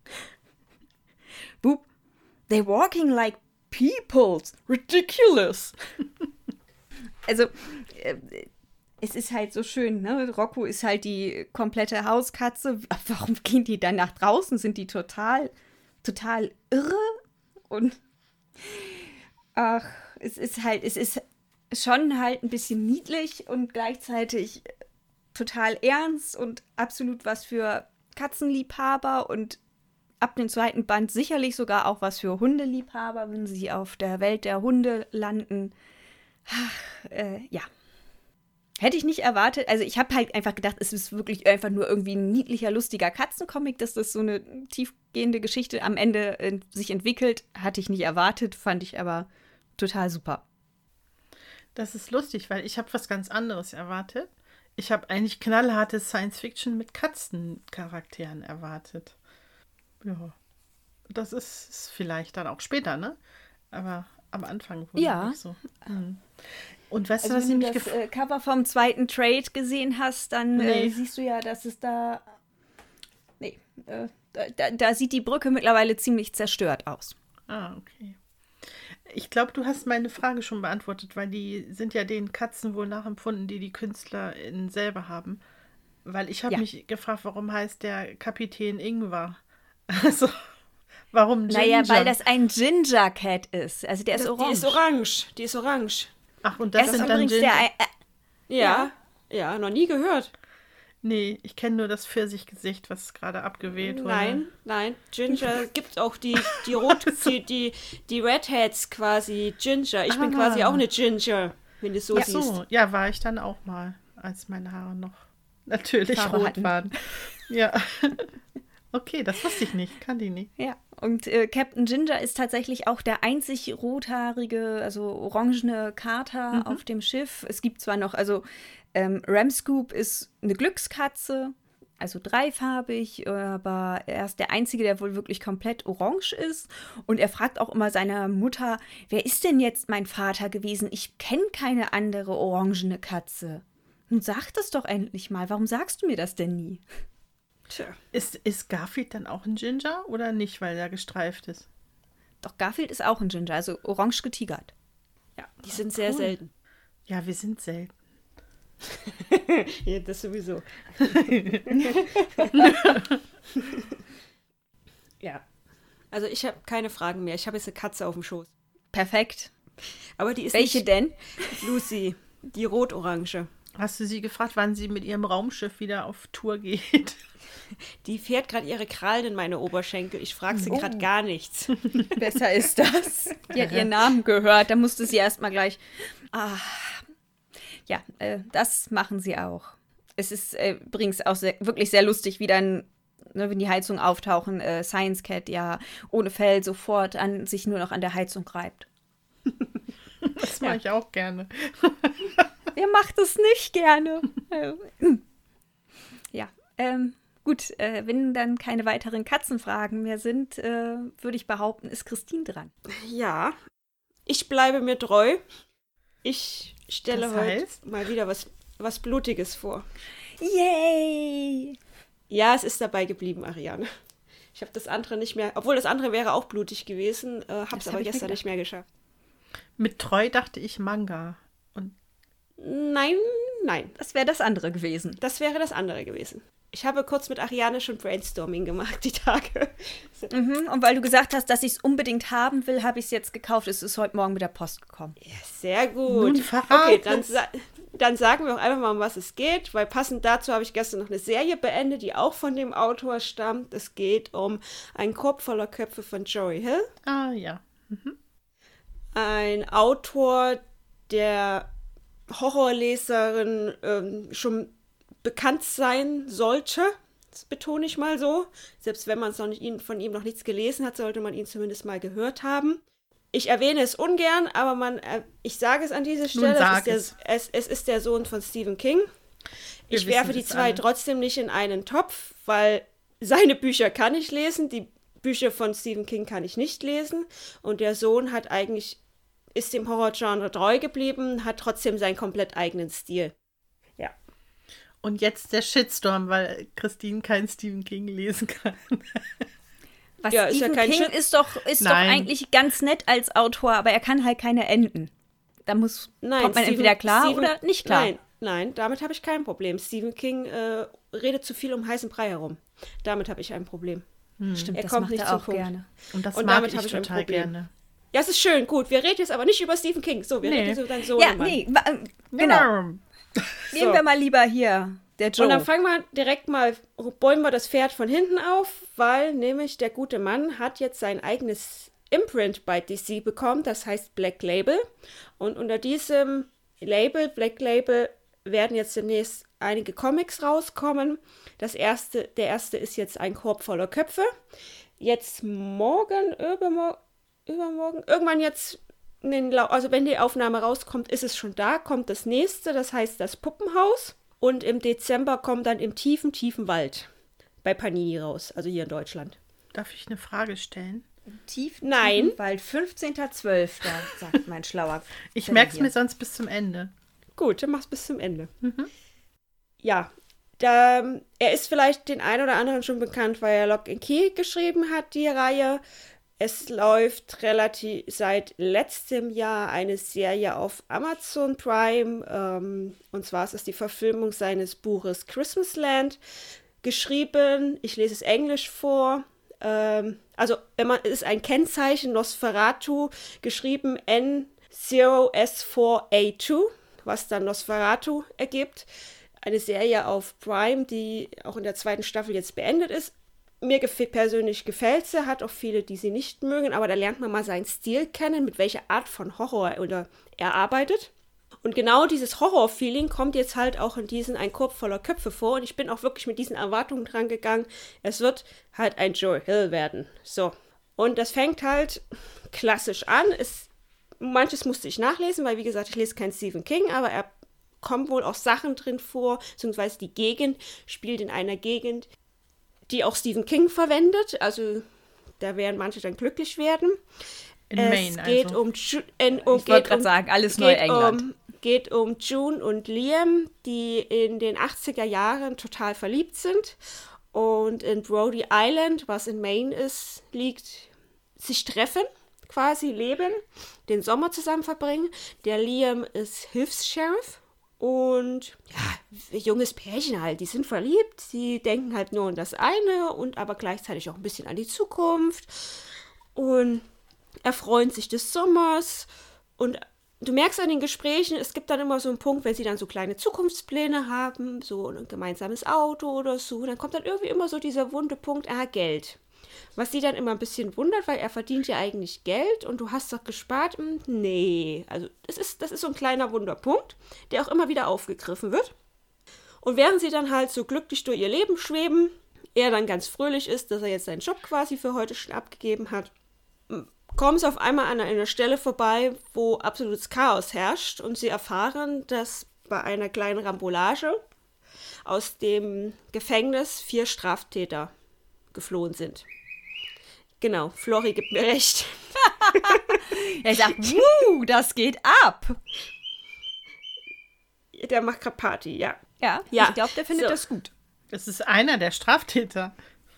Boop. They're walking like peoples. Ridiculous. Also, es ist halt so schön, ne? Rocco ist halt die komplette Hauskatze. Warum gehen die dann nach draußen? Sind die total irre? Und ach, es ist schon halt ein bisschen niedlich und gleichzeitig total ernst und absolut was für Katzenliebhaber und ab dem zweiten Band sicherlich sogar auch was für Hundeliebhaber, wenn sie auf der Welt der Hunde landen. Ach, ja. Hätte ich nicht erwartet. Also ich habe halt einfach gedacht, es ist wirklich einfach nur irgendwie ein niedlicher, lustiger Katzencomic, dass das so eine tiefgehende Geschichte am Ende sich entwickelt. Hatte ich nicht erwartet, fand ich aber total super. Das ist lustig, weil ich habe was ganz anderes erwartet. Ich habe eigentlich knallharte Science-Fiction mit Katzencharakteren erwartet. Ja, das ist vielleicht dann auch später, ne? Aber am Anfang wurde nicht so. Und weißt du, was wenn du nämlich das Cover vom zweiten Trade gesehen hast, dann siehst du ja, dass es da... Nee, da sieht die Brücke mittlerweile ziemlich zerstört aus. Ah, okay. Ich glaube, du hast meine Frage schon beantwortet, weil die sind ja den Katzen wohl nachempfunden, die KünstlerInnen selber haben. Weil ich habe mich gefragt, warum heißt der Kapitän Ingwer? Also, warum Ginger? Naja, weil das ein Ginger Cat ist. Also der ist orange. Die ist orange. Ach, und das sind dann übrigens Ginger? Ja, noch nie gehört. Nee, ich kenne nur das Pfirsichgesicht, was gerade abgewählt wurde. Nein. Ginger gibt auch die Redheads quasi Ginger. Ich bin quasi auch eine Ginger, wenn du es so siehst. Ja, war ich dann auch mal, als meine Haare noch natürlich Farbe rot hatten. waren. Ja. Okay, das wusste ich nicht, kann die nicht. Ja, und Captain Ginger ist tatsächlich auch der einzig rothaarige, also orangene Kater auf dem Schiff. Es gibt zwar noch, Ramscoop ist eine Glückskatze, also dreifarbig, aber er ist der Einzige, der wohl wirklich komplett orange ist. Und er fragt auch immer seiner Mutter, wer ist denn jetzt mein Vater gewesen? Ich kenne keine andere orangene Katze. Nun sag das doch endlich mal, warum sagst du mir das denn nie? Tja. Ist Garfield dann auch ein Ginger oder nicht, weil er gestreift ist? Doch Garfield ist auch ein Ginger, also orange getigert. Ja, die sind sehr selten. Ja, wir sind selten. Ja, das sowieso. Ja. Also ich habe keine Fragen mehr. Ich habe jetzt eine Katze auf dem Schoß. Perfekt. Aber die ist Welche nicht denn? Lucy, die rot-orange. Hast du sie gefragt, wann sie mit ihrem Raumschiff wieder auf Tour geht? Die fährt gerade ihre Krallen in meine Oberschenkel. Ich frage sie gerade gar nichts. Besser ist das. Die hat ihren Namen gehört, da musste sie erstmal gleich. Ja, das machen sie auch. Es ist übrigens auch wirklich sehr lustig, wie dann, ne, wenn die Heizungen auftauchen, Science Cat ja ohne Fell sofort sich nur noch an der Heizung reibt. Das mache ich auch gerne. Wer macht es nicht gerne? Ja, gut, wenn dann keine weiteren Katzenfragen mehr sind, würde ich behaupten, ist Christine dran. Ja, ich bleibe mir treu. Ich stelle Das heute heißt? mal wieder was Blutiges vor. Yay! Ja, es ist dabei geblieben, Ariane. Ich habe das andere nicht mehr, obwohl das andere wäre auch blutig gewesen, habe es aber gestern nicht mehr geschafft. Mit treu dachte ich Manga. Und Nein. Das wäre das andere gewesen. Das wäre das andere gewesen. Ich habe kurz mit Ariane schon Brainstorming gemacht, die Tage. Und weil du gesagt hast, dass ich es unbedingt haben will, habe ich es jetzt gekauft. Es ist heute Morgen mit der Post gekommen. Ja, sehr gut. Nun verrat Okay, es. dann sagen wir auch einfach mal, um was es geht, weil passend dazu habe ich gestern noch eine Serie beendet, die auch von dem Autor stammt. Es geht um Ein Korb voller Köpfe von Joey Hill. Ah, ja. Ein Autor, der Horrorleserin schon bekannt sein sollte. Das betone ich mal so. Selbst wenn man von ihm noch nichts gelesen hat, sollte man ihn zumindest mal gehört haben. Ich erwähne es ungern, aber ich sage es an dieser Stelle. Es ist der Sohn von Stephen King. Ich werfe die zwei trotzdem nicht in einen Topf, weil seine Bücher kann ich lesen, die Bücher von Stephen King kann ich nicht lesen. Und der Sohn ist dem Horrorgenre treu geblieben, hat trotzdem seinen komplett eigenen Stil. Ja. Und jetzt der Shitstorm, weil Christine keinen Stephen King lesen kann. Was Ja, ist ja Stephen kein King Shit. ist doch eigentlich ganz nett als Autor, aber er kann halt keine Enden. Da kommt man entweder klar oder nicht klar. Nein, damit habe ich kein Problem. Stephen King redet zu viel um heißen Brei herum. Damit habe ich ein Problem. Stimmt, Er das kommt macht nicht er zum auch Punkt. gerne. Und das Und mag damit ich habe ich ein total Problem. gerne. Ja, es ist schön, gut. Wir reden jetzt aber nicht über Stephen King. So, wir reden jetzt über deinen Sohn. Ja, nee, genau. Nehmen wir mal lieber hier, der Joe. Und dann fangen wir direkt mal, bäumen wir das Pferd von hinten auf, weil nämlich der gute Mann hat jetzt sein eigenes Imprint bei DC bekommen, das heißt Black Label. Und unter diesem Label, Black Label, werden jetzt demnächst einige Comics rauskommen. Der erste ist jetzt Ein Korb voller Köpfe. Jetzt morgen, übermorgen, irgendwann jetzt, also wenn die Aufnahme rauskommt, ist es schon da, kommt das nächste, das heißt das Puppenhaus. Und im Dezember kommt dann Im tiefen, tiefen Wald bei Panini raus, also hier in Deutschland. Darf ich eine Frage stellen? Nein. Weil 15.12., sagt mein schlauer. Ich merke es mir sonst bis zum Ende. Gut, dann mach's bis zum Ende. Ja, er ist vielleicht den einen oder anderen schon bekannt, weil er Lock and Key geschrieben hat, die Reihe. Es läuft seit letztem Jahr eine Serie auf Amazon Prime. Und zwar ist es die Verfilmung seines Buches Christmasland. Geschrieben, ich lese es Englisch vor. Es ist ein Kennzeichen Nosferatu, geschrieben N0S4A2, was dann Nosferatu ergibt. Eine Serie auf Prime, die auch in der 2. Staffel jetzt beendet ist. Mir persönlich gefällt sie, hat auch viele, die sie nicht mögen, aber da lernt man mal seinen Stil kennen, mit welcher Art von Horror er arbeitet. Und genau dieses Horror-Feeling kommt jetzt halt auch in diesen Ein Korb voller Köpfe vor. Und ich bin auch wirklich mit diesen Erwartungen dran gegangen. Es wird halt ein Joe Hill werden. So. Und das fängt halt klassisch an. Manches musste ich nachlesen, weil, wie gesagt, ich lese kein Stephen King, aber er kommen wohl auch Sachen drin vor, beziehungsweise die Gegend spielt in einer Gegend, die auch Stephen King verwendet. Also da werden manche dann glücklich werden. In Maine, geht also. ich wollte gerade sagen, alles Neuengland. Geht um June und Liam, die in den 80er Jahren total verliebt sind und in Brody Island, was in Maine liegt, sich treffen, quasi leben, den Sommer zusammen verbringen. Der Liam ist Hilfs-Sheriff. Und ja, junges Pärchen halt, die sind verliebt, die denken halt nur an das eine und aber gleichzeitig auch ein bisschen an die Zukunft und erfreuen sich des Sommers und du merkst an den Gesprächen, es gibt dann immer so einen Punkt, wenn sie dann so kleine Zukunftspläne haben, so ein gemeinsames Auto oder so, dann kommt dann irgendwie immer so dieser wunde Punkt, Geld. Was sie dann immer ein bisschen wundert, weil er verdient ja eigentlich Geld und du hast doch gespart. Nee, also das ist so ein kleiner Wunderpunkt, der auch immer wieder aufgegriffen wird. Und während sie dann halt so glücklich durch ihr Leben schweben, er dann ganz fröhlich ist, dass er jetzt seinen Job quasi für heute schon abgegeben hat, kommen sie auf einmal an einer Stelle vorbei, wo absolutes Chaos herrscht und sie erfahren, dass bei einer kleinen Rambolage aus dem Gefängnis 4 Straftäter geflohen sind. Genau, Flori gibt mir recht. Er sagt, das geht ab. Der macht gerade Party, ja. Ja, ich glaube, der findet das gut. Das ist einer der Straftäter.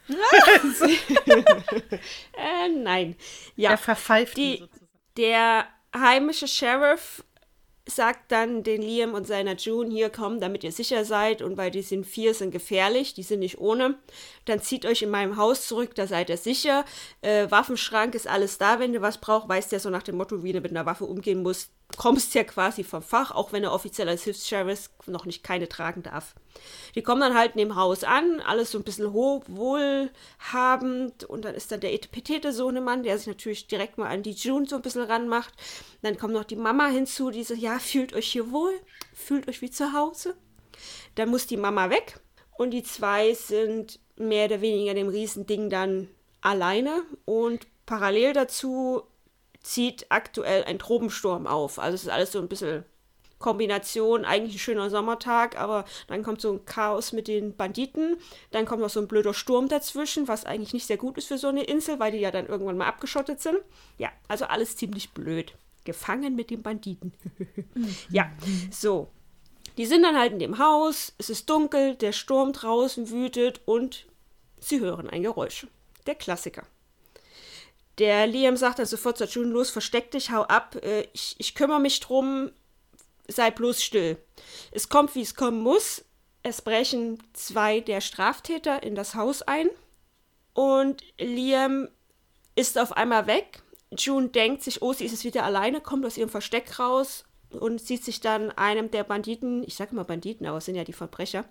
Nein. Ja, er verpfeift ihn sozusagen. Der heimische Sheriff sagt dann den Liam und seiner June, hier kommen, damit ihr sicher seid und weil die 4 sind gefährlich, die sind nicht ohne, dann zieht euch in meinem Haus zurück, da seid ihr sicher, Waffenschrank ist alles da, wenn du was brauchst, weißt ja so nach dem Motto, wie du mit einer Waffe umgehen musst, kommst ja quasi vom Fach, auch wenn er offiziell als Hilfs-Sheriff noch nicht keine tragen darf. Die kommen dann halt in dem Haus an, alles so ein bisschen wohlhabend und dann ist dann der etepetete Sohnemann, der sich natürlich direkt mal an die June so ein bisschen ranmacht. Dann kommt noch die Mama hinzu, die sagt, ja, fühlt euch hier wohl, fühlt euch wie zu Hause. Dann muss die Mama weg und die 2 sind mehr oder weniger dem Riesending dann alleine und parallel dazu zieht aktuell ein Tropensturm auf. Also es ist alles so ein bisschen Kombination, eigentlich ein schöner Sommertag, aber dann kommt so ein Chaos mit den Banditen, dann kommt noch so ein blöder Sturm dazwischen, was eigentlich nicht sehr gut ist für so eine Insel, weil die ja dann irgendwann mal abgeschottet sind. Ja, also alles ziemlich blöd. Gefangen mit den Banditen. Ja, so. Die sind dann halt in dem Haus, es ist dunkel, der Sturm draußen wütet und sie hören ein Geräusch. Der Klassiker. Der Liam sagt dann sofort zur June, los, versteck dich, hau ab, ich kümmere mich drum, sei bloß still. Es kommt, wie es kommen muss. Es brechen 2 der Straftäter in das Haus ein und Liam ist auf einmal weg. June denkt sich, oh, sie ist jetzt wieder alleine, kommt aus ihrem Versteck raus und sieht sich dann einem der Banditen, ich sage immer Banditen, aber es sind ja die Verbrecher,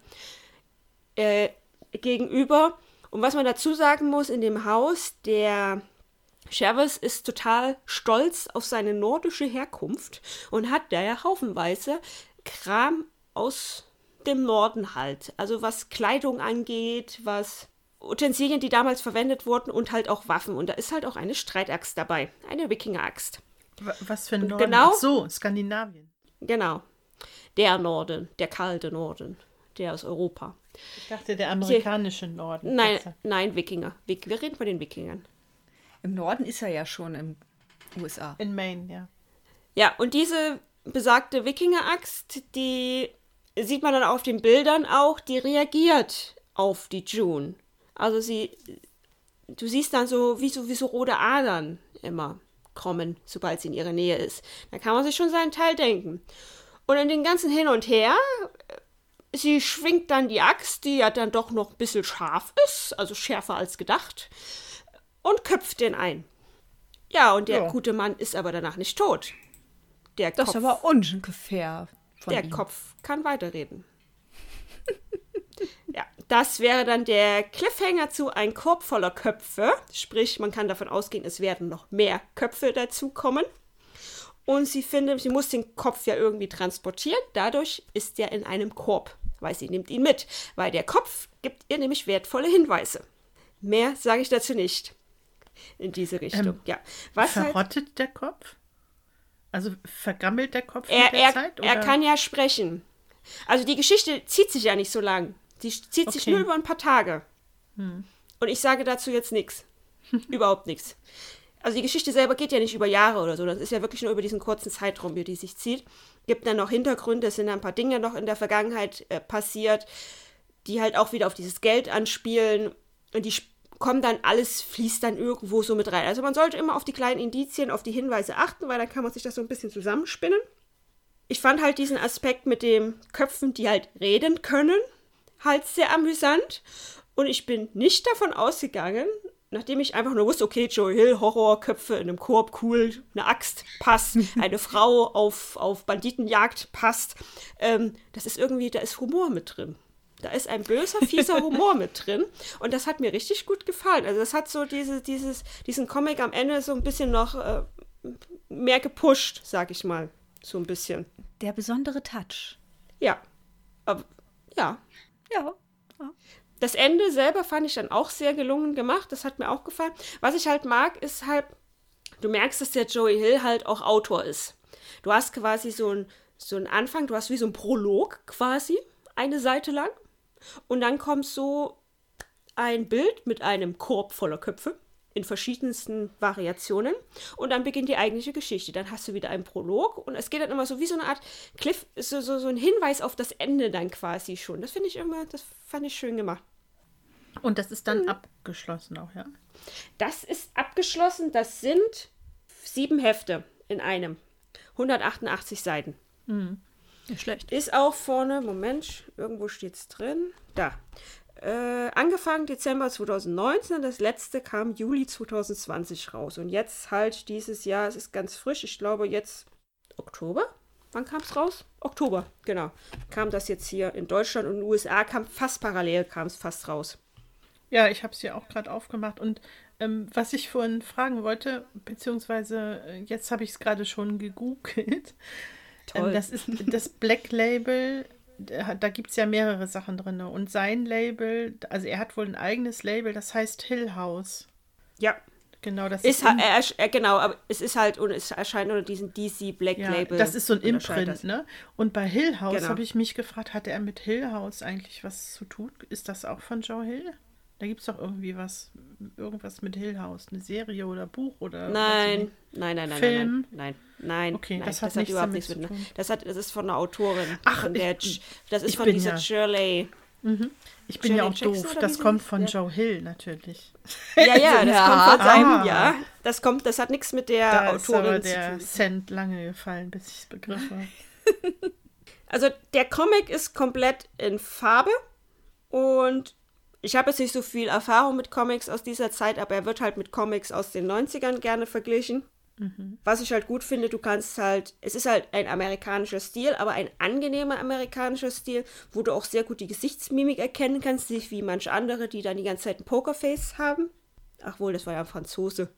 gegenüber. Und was man dazu sagen muss, in dem Haus, der Sheriff ist total stolz auf seine nordische Herkunft und hat daher haufenweise Kram aus dem Norden halt. Also was Kleidung angeht, was Utensilien, die damals verwendet wurden und halt auch Waffen. Und da ist halt auch eine Streitaxt dabei, eine Wikinger-Axt. Was für ein Norden? Genau, ach so, Skandinavien. Genau, der Norden, der kalte Norden, der aus Europa. Ich dachte, der amerikanische Norden. Nein, Wikinger. Wir reden von den Wikingern. Im Norden ist er ja schon in USA. In Maine, ja. Ja, und diese besagte Wikinger-Axt, die sieht man dann auf den Bildern auch, die reagiert auf die June. Also du siehst dann so wie so rote Adern immer kommen, sobald sie in ihrer Nähe ist. Da kann man sich schon seinen Teil denken. Und in den ganzen Hin und Her, sie schwingt dann die Axt, die ja dann doch noch ein bisschen scharf ist, also schärfer als gedacht, und köpft den ein. Ja, und der gute Mann ist aber danach nicht tot. Das ist aber ungefähr von ihm. Der Kopf kann weiterreden. Ja, das wäre dann der Cliffhanger zu Ein Korb voller Köpfe. Sprich, man kann davon ausgehen, es werden noch mehr Köpfe dazukommen. Und sie muss den Kopf ja irgendwie transportieren. Dadurch ist er in einem Korb, weil sie nimmt ihn mit. Weil der Kopf gibt ihr nämlich wertvolle Hinweise. Mehr sage ich dazu nicht. In diese Richtung, ja. Verrottet der Kopf? Also vergammelt der Kopf mit der Zeit? Oder? Er kann ja sprechen. Also die Geschichte zieht sich ja nicht so lang. Die zieht sich nur über ein paar Tage. Und ich sage dazu jetzt nichts. Überhaupt nichts. Also die Geschichte selber geht ja nicht über Jahre oder so. Das ist ja wirklich nur über diesen kurzen Zeitraum, wie die sich zieht. Gibt dann noch Hintergründe, es sind ein paar Dinge noch in der Vergangenheit passiert, die halt auch wieder auf dieses Geld anspielen. Und die kommen dann, alles fließt dann irgendwo so mit rein. Also man sollte immer auf die kleinen Indizien, auf die Hinweise achten, weil dann kann man sich das so ein bisschen zusammenspinnen. Ich fand halt diesen Aspekt mit den Köpfen, die halt reden können, halt sehr amüsant. Und ich bin nicht davon ausgegangen, nachdem ich einfach nur wusste, okay, Joe Hill, Horrorköpfe in einem Korb, cool, eine Axt, passt, eine Frau auf Banditenjagd, passt, das ist irgendwie, da ist Humor mit drin. Da ist ein böser, fieser Humor mit drin und das hat mir richtig gut gefallen. Also das hat so diesen Comic am Ende so ein bisschen noch mehr gepusht, sag ich mal, so ein bisschen. Der besondere Touch. Ja, aber, ja. Ja. Das Ende selber fand ich dann auch sehr gelungen gemacht. Das hat mir auch gefallen. Was ich halt mag, ist halt, du merkst, dass der Joey Hill halt auch Autor ist. Du hast quasi so einen Anfang, du hast wie so ein Prolog quasi, eine Seite lang. Und dann kommt so ein Bild mit einem Korb voller Köpfe in verschiedensten Variationen. Und dann beginnt die eigentliche Geschichte. Dann hast du wieder einen Prolog und es geht dann immer so wie so eine Art Cliff, so ein Hinweis auf das Ende dann quasi schon. Das fand ich schön gemacht. Und das ist dann abgeschlossen auch, ja? Das ist abgeschlossen. Das sind 7 Hefte in einem. 188 Seiten. Nicht schlecht. Ist auch vorne, Moment, irgendwo steht es drin. Da. Angefangen Dezember 2019, das letzte kam Juli 2020 raus. Und jetzt halt dieses Jahr, es ist ganz frisch, ich glaube jetzt Oktober. Wann kam es raus? Oktober, genau. Kam das jetzt hier in Deutschland und in den USA, kam es fast raus. Ja, ich habe es ja auch gerade aufgemacht. Und was ich vorhin fragen wollte, beziehungsweise jetzt habe ich es gerade schon gegoogelt. Toll. Das ist das Black Label, da gibt es ja mehrere Sachen drin. Und sein Label, also er hat wohl ein eigenes Label, das heißt Hill House. Ja. Genau, das ist genau, aber es ist halt, und es erscheint unter diesem DC Black Label. Das ist so ein Imprint, ne? Und bei Hill House Genau. habe ich mich gefragt, hat er mit Hill House eigentlich was zu tun? Ist das auch von Joe Hill? Da gibt es doch irgendwie irgendwas mit Hill House, eine Serie oder Buch oder Nein. Film? Nein. Okay, nein, das hat nichts überhaupt damit nichts zu tun. Das ist von einer Autorin. Ach, das ist ich von bin dieser ja- Shirley. Ich bin ja auch Jackson doof, oder das wie kommt sie- von ja. Joe Hill natürlich. Ja, das kommt von seinem, Ah. ja. Das hat nichts mit der Da ist aber Autorin zu der tun. Cent lange gefallen, bis ich es begriffen habe. Also der Comic ist komplett in Farbe und ich habe jetzt nicht so viel Erfahrung mit Comics aus dieser Zeit, aber er wird halt mit Comics aus den 90ern gerne verglichen. Was ich halt gut finde, es ist halt ein amerikanischer Stil, aber ein angenehmer amerikanischer Stil, wo du auch sehr gut die Gesichtsmimik erkennen kannst, nicht wie manche andere, die dann die ganze Zeit ein Pokerface haben. Ach wohl, das war ja ein Franzose.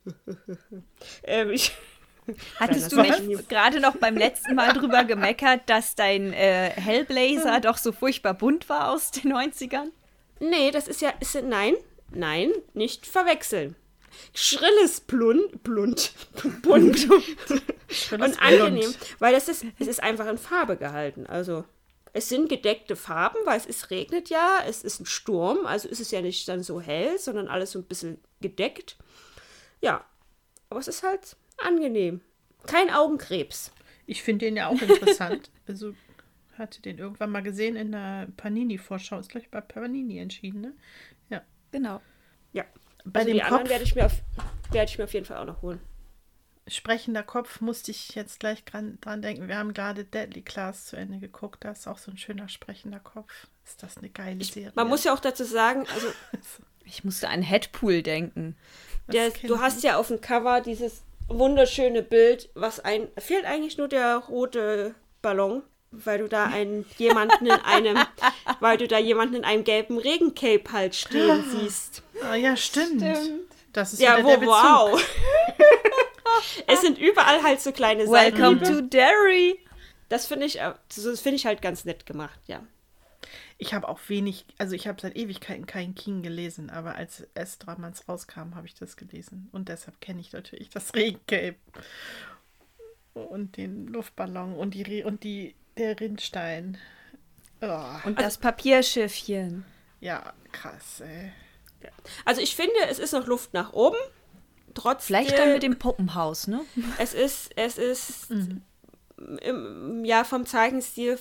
Hattest du Kleiner nicht gerade noch beim letzten Mal drüber gemeckert, dass dein Hellblazer doch so furchtbar bunt war aus den 90ern? Nee, das ist nein, nicht verwechseln. Schrilles bunt und angenehm, weil es ist einfach in Farbe gehalten. Also es sind gedeckte Farben, weil es regnet ja, es ist ein Sturm, also ist es ja nicht dann so hell, sondern alles so ein bisschen gedeckt. Ja, aber es ist halt angenehm. Kein Augenkrebs. Ich finde den ja auch interessant. Also hatte den irgendwann mal gesehen in der Panini-Vorschau. Ist gleich bei Panini entschieden, ne? Ja. Genau. Ja. Bei Also dem die anderen Kopf, werde ich mir auf jeden Fall auch noch holen. sprechender Kopf, musste ich jetzt gleich dran denken. Wir haben gerade Deadly Class zu Ende geguckt. Da ist auch so ein schöner sprechender Kopf. Ist das eine geile Serie? Man muss ja auch dazu sagen, also Ich musste an Headpool denken. du hast ja auf dem Cover dieses wunderschöne Bild, fehlt eigentlich nur der rote Ballon, weil du da jemanden in einem gelben Regencape halt stehen siehst. Ah, ja, stimmt. Das ist Ja, wieder der Bezug. wow. Es sind überall halt so kleine Welcome Seiten. to Derry. Das finde ich halt ganz nett gemacht, ja. Ich habe seit Ewigkeiten keinen King gelesen, aber als Estramans rauskam, habe ich das gelesen. Und deshalb kenne ich natürlich das Regencape und den Luftballon und der Rinnstein. Oh, Und das Papierschiffchen. ja, krass, ey. Also ich finde, es ist noch Luft nach oben. Trotzdem, Vielleicht dann mit dem Puppenhaus, ne? Es ist vom Zeichenstil,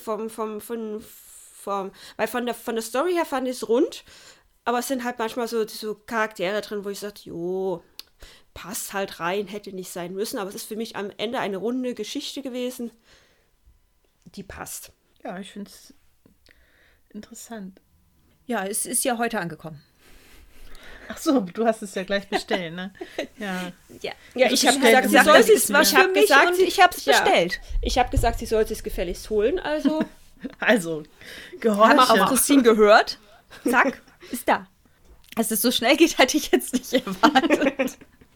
weil von der Story her fand ich es rund, aber es sind halt manchmal so Charaktere drin, wo ich sage, jo, passt halt rein, hätte nicht sein müssen, aber es ist für mich am Ende eine runde Geschichte gewesen, die passt. Ja, ich finde es interessant. Ja, es ist ja heute angekommen. Ach so, du hast es ja gleich bestellt, ne? Ja. Ja, ich habe bestellt gesagt, immer sie soll das es was für mich und ich habe es bestellt. Ich habe gesagt, sie soll es gefälligst holen, also Also, Haben wir Gehorche. auf Christine gehört? Zack, ist da. Dass es so schnell geht, hatte ich jetzt nicht erwartet.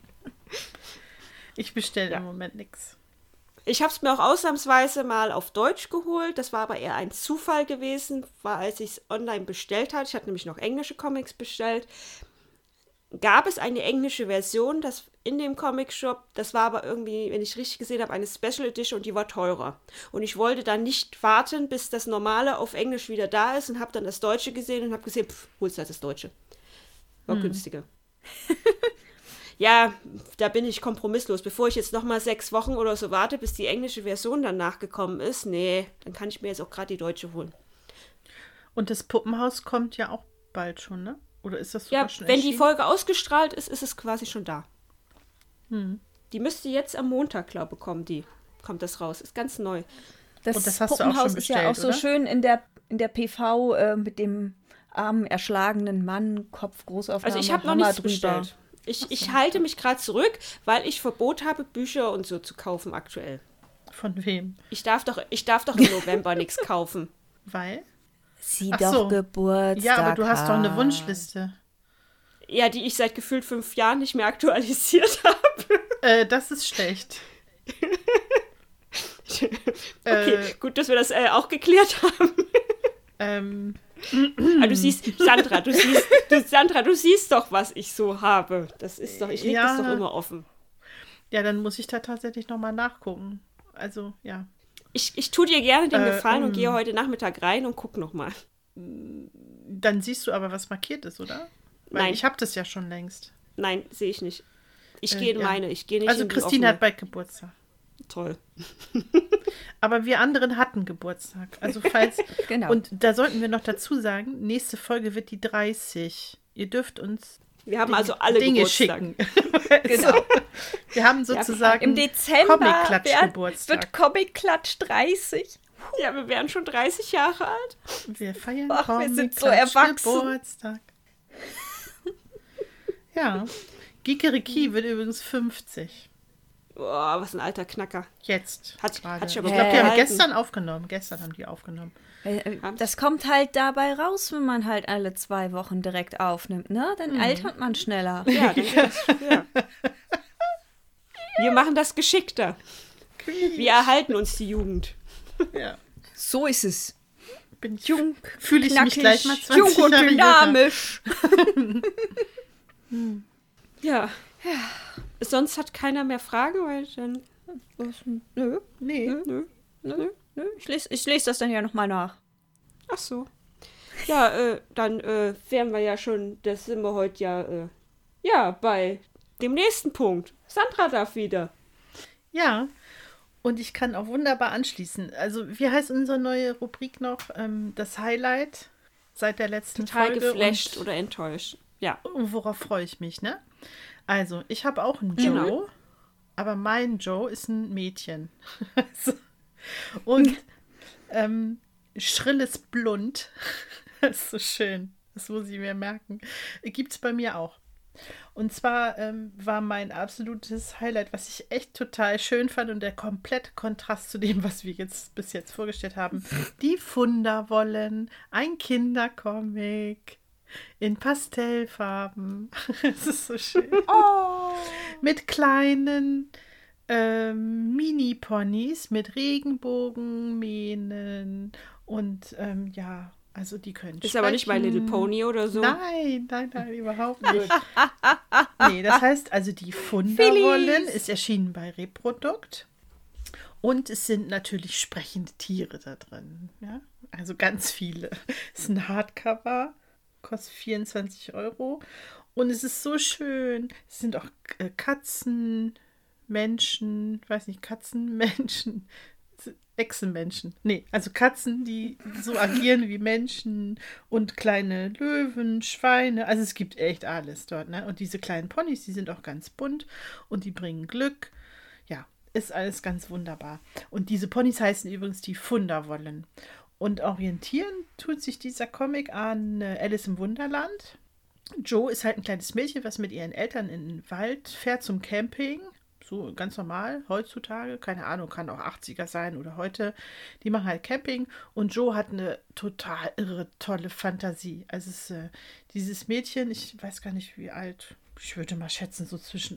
Ich bestelle im Moment nichts. ich habe es mir auch ausnahmsweise mal auf Deutsch geholt. Das war aber eher ein Zufall gewesen, war als ich es online bestellt hatte. Ich hatte nämlich noch englische Comics bestellt. Gab es eine englische Version, das in dem Comic-Shop, das war aber irgendwie, wenn ich richtig gesehen habe, eine Special Edition und die war teurer. Und ich wollte dann nicht warten, bis das Normale auf Englisch wieder da ist und habe dann das Deutsche gesehen und habe gesehen, holst halt das Deutsche. War günstiger. Ja, da bin ich kompromisslos. Bevor ich jetzt nochmal 6 Wochen oder so warte, bis die englische Version dann nachgekommen ist, nee, dann kann ich mir jetzt auch gerade die deutsche holen. Und das Puppenhaus kommt ja auch bald schon, ne? Oder ist das sogar Ja, schon wenn die erschienen? Folge ausgestrahlt ist, ist es quasi schon da. Die müsste jetzt am Montag, glaube ich, kommt das raus. Ist ganz neu. Das, Und das hast du auch Puppenhaus schon ist ja bestellt, auch so oder? schön in der PV mit dem armen, erschlagenen Mann, Kopf, Großaufnahme, Also ich habe noch Hammer nichts drüber. bestellt. Ich halte mich gerade zurück, weil ich Verbot habe, Bücher und so zu kaufen aktuell. Von wem? Ich darf doch im November nichts kaufen. Weil? Sie Ach doch so. Geburtstag Ja, aber du hast doch eine hat. Wunschliste. Ja, die ich seit gefühlt 5 Jahren nicht mehr aktualisiert habe. Das ist schlecht. Okay, gut, dass wir das auch geklärt haben. Aber du siehst, Sandra, du siehst doch, was ich so habe. Das ist doch, ich lege das doch immer offen. Ja, dann muss ich da tatsächlich nochmal nachgucken. Also, ja. Ich tue dir gerne den Gefallen und gehe heute Nachmittag rein und guck nochmal. Dann siehst du aber, was markiert ist, oder? Weil Nein. ich habe das ja schon längst. Nein, sehe ich nicht. Ich gehe in ja. meine, ich gehe nicht Also in die Christine offene. hat bald Geburtstag. Toll. Aber wir anderen hatten Geburtstag. Also falls. Genau. Und da sollten wir noch dazu sagen, nächste Folge wird die 30. Ihr dürft uns Wir haben also alle Dinge Geburtstag. schicken. Genau. Wir haben sozusagen Im Dezember Comic-Klatsch-Geburtstag. wird Comic-Klatsch 30. Ja, wir wären schon 30 Jahre alt. Wir feiern Ach, wir sind so Comic-Klatsch erwachsen. Geburtstag. Ja. Gikeriki wird übrigens 50. Boah, was ein alter Knacker. Jetzt. Hat gerade. sich aber Ich gut glaube, die haben gehalten. gestern aufgenommen. Gestern haben die aufgenommen. Das kommt halt dabei raus, wenn man halt alle 2 Wochen direkt aufnimmt, ne? Dann altert man schneller. Ja, dann geht das, ja. Wir machen das geschickter. Wir erhalten uns die Jugend. Ja. So ist es. Bin ich, Jung, fühle ich mich gleich mal 20 jung und Jahre dynamisch. Ja. Sonst hat keiner mehr Fragen, weil dann. Nö, Nee. Nö. nö. Ich lese das dann ja nochmal nach. Ach so. Ja, dann wären wir ja schon, das sind wir heute ja, bei dem nächsten Punkt. Sandra darf wieder. Ja. Und ich kann auch wunderbar anschließen. Also, wie heißt unsere neue Rubrik noch? Das Highlight seit der letzten Total Folge. geflasht oder enttäuscht. Ja. Und worauf freue ich mich, ne? Also, ich habe auch einen Genau. Joe, aber mein Joe ist ein Mädchen. Also, und schrilles Blond. Das ist so schön. Das muss ich mir merken. Gibt es bei mir auch. Und zwar war mein absolutes Highlight, was ich echt total schön fand und der komplette Kontrast zu dem, was wir jetzt bis jetzt vorgestellt haben. Die Funderwollen, ein Kindercomic in Pastellfarben. Es ist so schön. Mit kleinen Mini-Ponys mit Regenbogenmähnen und ja, also die können Ist aber nicht My Little Pony oder so. Nein, überhaupt nicht. Nee, das heißt also die Funderwollen ist erschienen bei Reprodukt und es sind natürlich sprechende Tiere da drin. Ja? Also ganz viele. Es ist ein Hardcover, kostet 24 € und es ist so schön. Es sind auch Katzen, Menschen, weiß nicht, Katzen, Menschen, Echsenmenschen. Nee, also Katzen, die so agieren wie Menschen und kleine Löwen, Schweine. Also es gibt echt alles dort, ne? Und diese kleinen Ponys, die sind auch ganz bunt und die bringen Glück. Ja, ist alles ganz wunderbar. Und diese Ponys heißen übrigens die Funderwollen. Und orientieren tut sich dieser Comic an Alice im Wunderland. Joe ist halt ein kleines Mädchen, was mit ihren Eltern in den Wald fährt zum Camping. So ganz normal, heutzutage. Keine Ahnung, kann auch 80er sein oder heute. Die machen halt Camping. Und Joe hat eine total irre, tolle Fantasie. Also es ist dieses Mädchen, ich weiß gar nicht wie alt. Ich würde mal schätzen, so zwischen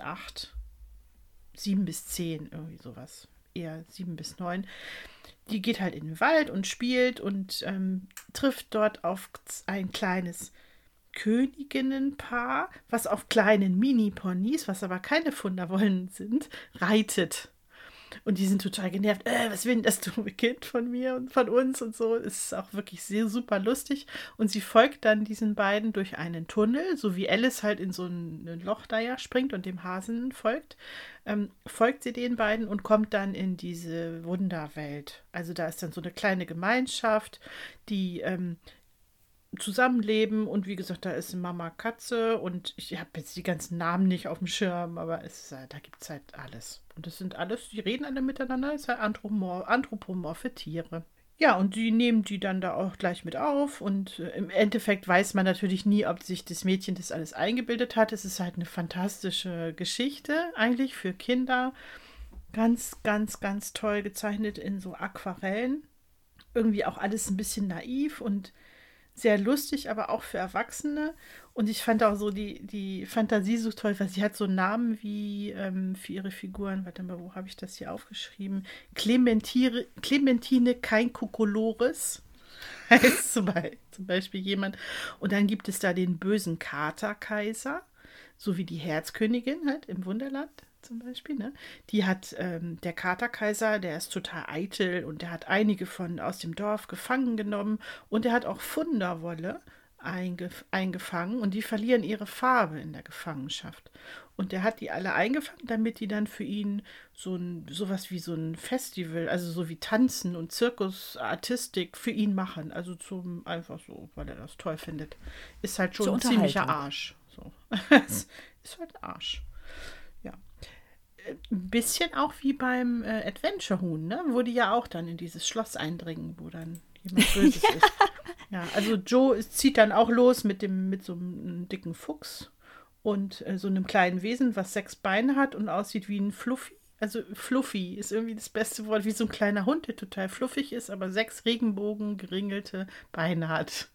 7 bis 10, irgendwie sowas. Eher 7 bis 9. Die geht halt in den Wald und spielt und trifft dort auf ein kleines Königinnenpaar, was auf kleinen Mini-Ponys, was aber keine Funderwollen sind, reitet. Und die sind total genervt. Was will denn das dumme Kind von mir und von uns und so. Es ist auch wirklich sehr super lustig. Und sie folgt dann diesen beiden durch einen Tunnel, so wie Alice halt in so ein Loch da ja springt und dem Hasen folgt. Folgt sie den beiden und kommt dann in diese Wunderwelt. Also da ist dann so eine kleine Gemeinschaft, die zusammenleben und wie gesagt, da ist Mama Katze und ich habe jetzt die ganzen Namen nicht auf dem Schirm, aber da gibt es halt alles. Und das sind alles, die reden alle miteinander, es sind halt anthropomorphe Tiere. Ja, und die nehmen die dann da auch gleich mit auf und im Endeffekt weiß man natürlich nie, ob sich das Mädchen das alles eingebildet hat. Es ist halt eine fantastische Geschichte eigentlich für Kinder. Ganz, ganz, ganz toll gezeichnet in so Aquarellen. Irgendwie auch alles ein bisschen naiv und sehr lustig, aber auch für Erwachsene. Und ich fand auch so die Fantasie so toll, weil sie hat so Namen wie für ihre Figuren. Warte mal, wo habe ich das hier aufgeschrieben? Clementine kein Kokolores heißt zum Beispiel jemand. Und dann gibt es da den bösen Katerkaiser, so wie die Herzkönigin halt im Wunderland zum Beispiel. Ne? Die hat der Katerkaiser, der ist total eitel und der hat einige aus dem Dorf gefangen genommen und der hat auch Funderwolle eingefangen und die verlieren ihre Farbe in der Gefangenschaft. Und der hat die alle eingefangen, damit die dann für ihn sowas wie so ein Festival, also so wie Tanzen und Zirkusartistik für ihn machen. Also einfach so, weil er das toll findet. Ist halt schon ein ziemlicher Arsch. So. Ist halt Arsch. Ja. Ein bisschen auch wie beim Adventure-Huhn, ne? Wo die ja auch dann in dieses Schloss eindringen, wo dann jemand Böses ist. Ja, also Joe zieht dann auch los mit so einem dicken Fuchs und so einem kleinen Wesen, was 6 Beine hat und aussieht wie ein Fluffy. Also Fluffy ist irgendwie das beste Wort, wie so ein kleiner Hund, der total fluffig ist, aber 6 Regenbogen geringelte Beine hat.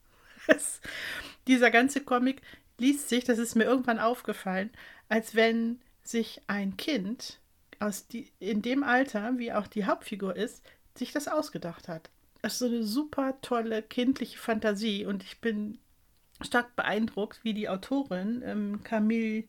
Dieser ganze Comic liest sich, das ist mir irgendwann aufgefallen, als wenn sich ein Kind in dem Alter, wie auch die Hauptfigur ist, sich das ausgedacht hat. Das ist so eine super tolle kindliche Fantasie und ich bin stark beeindruckt, wie die Autorin Camille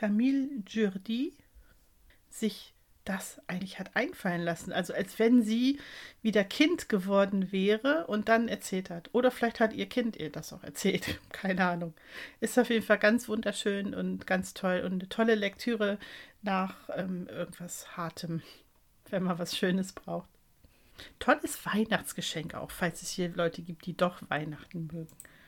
Jourdi sich das eigentlich hat einfallen lassen. Also als wenn sie wieder Kind geworden wäre und dann erzählt hat. Oder vielleicht hat ihr Kind ihr das auch erzählt. Keine Ahnung. Ist auf jeden Fall ganz wunderschön und ganz toll und eine tolle Lektüre nach irgendwas Hartem, wenn man was Schönes braucht. Tolles Weihnachtsgeschenk auch, falls es hier Leute gibt, die doch Weihnachten mögen.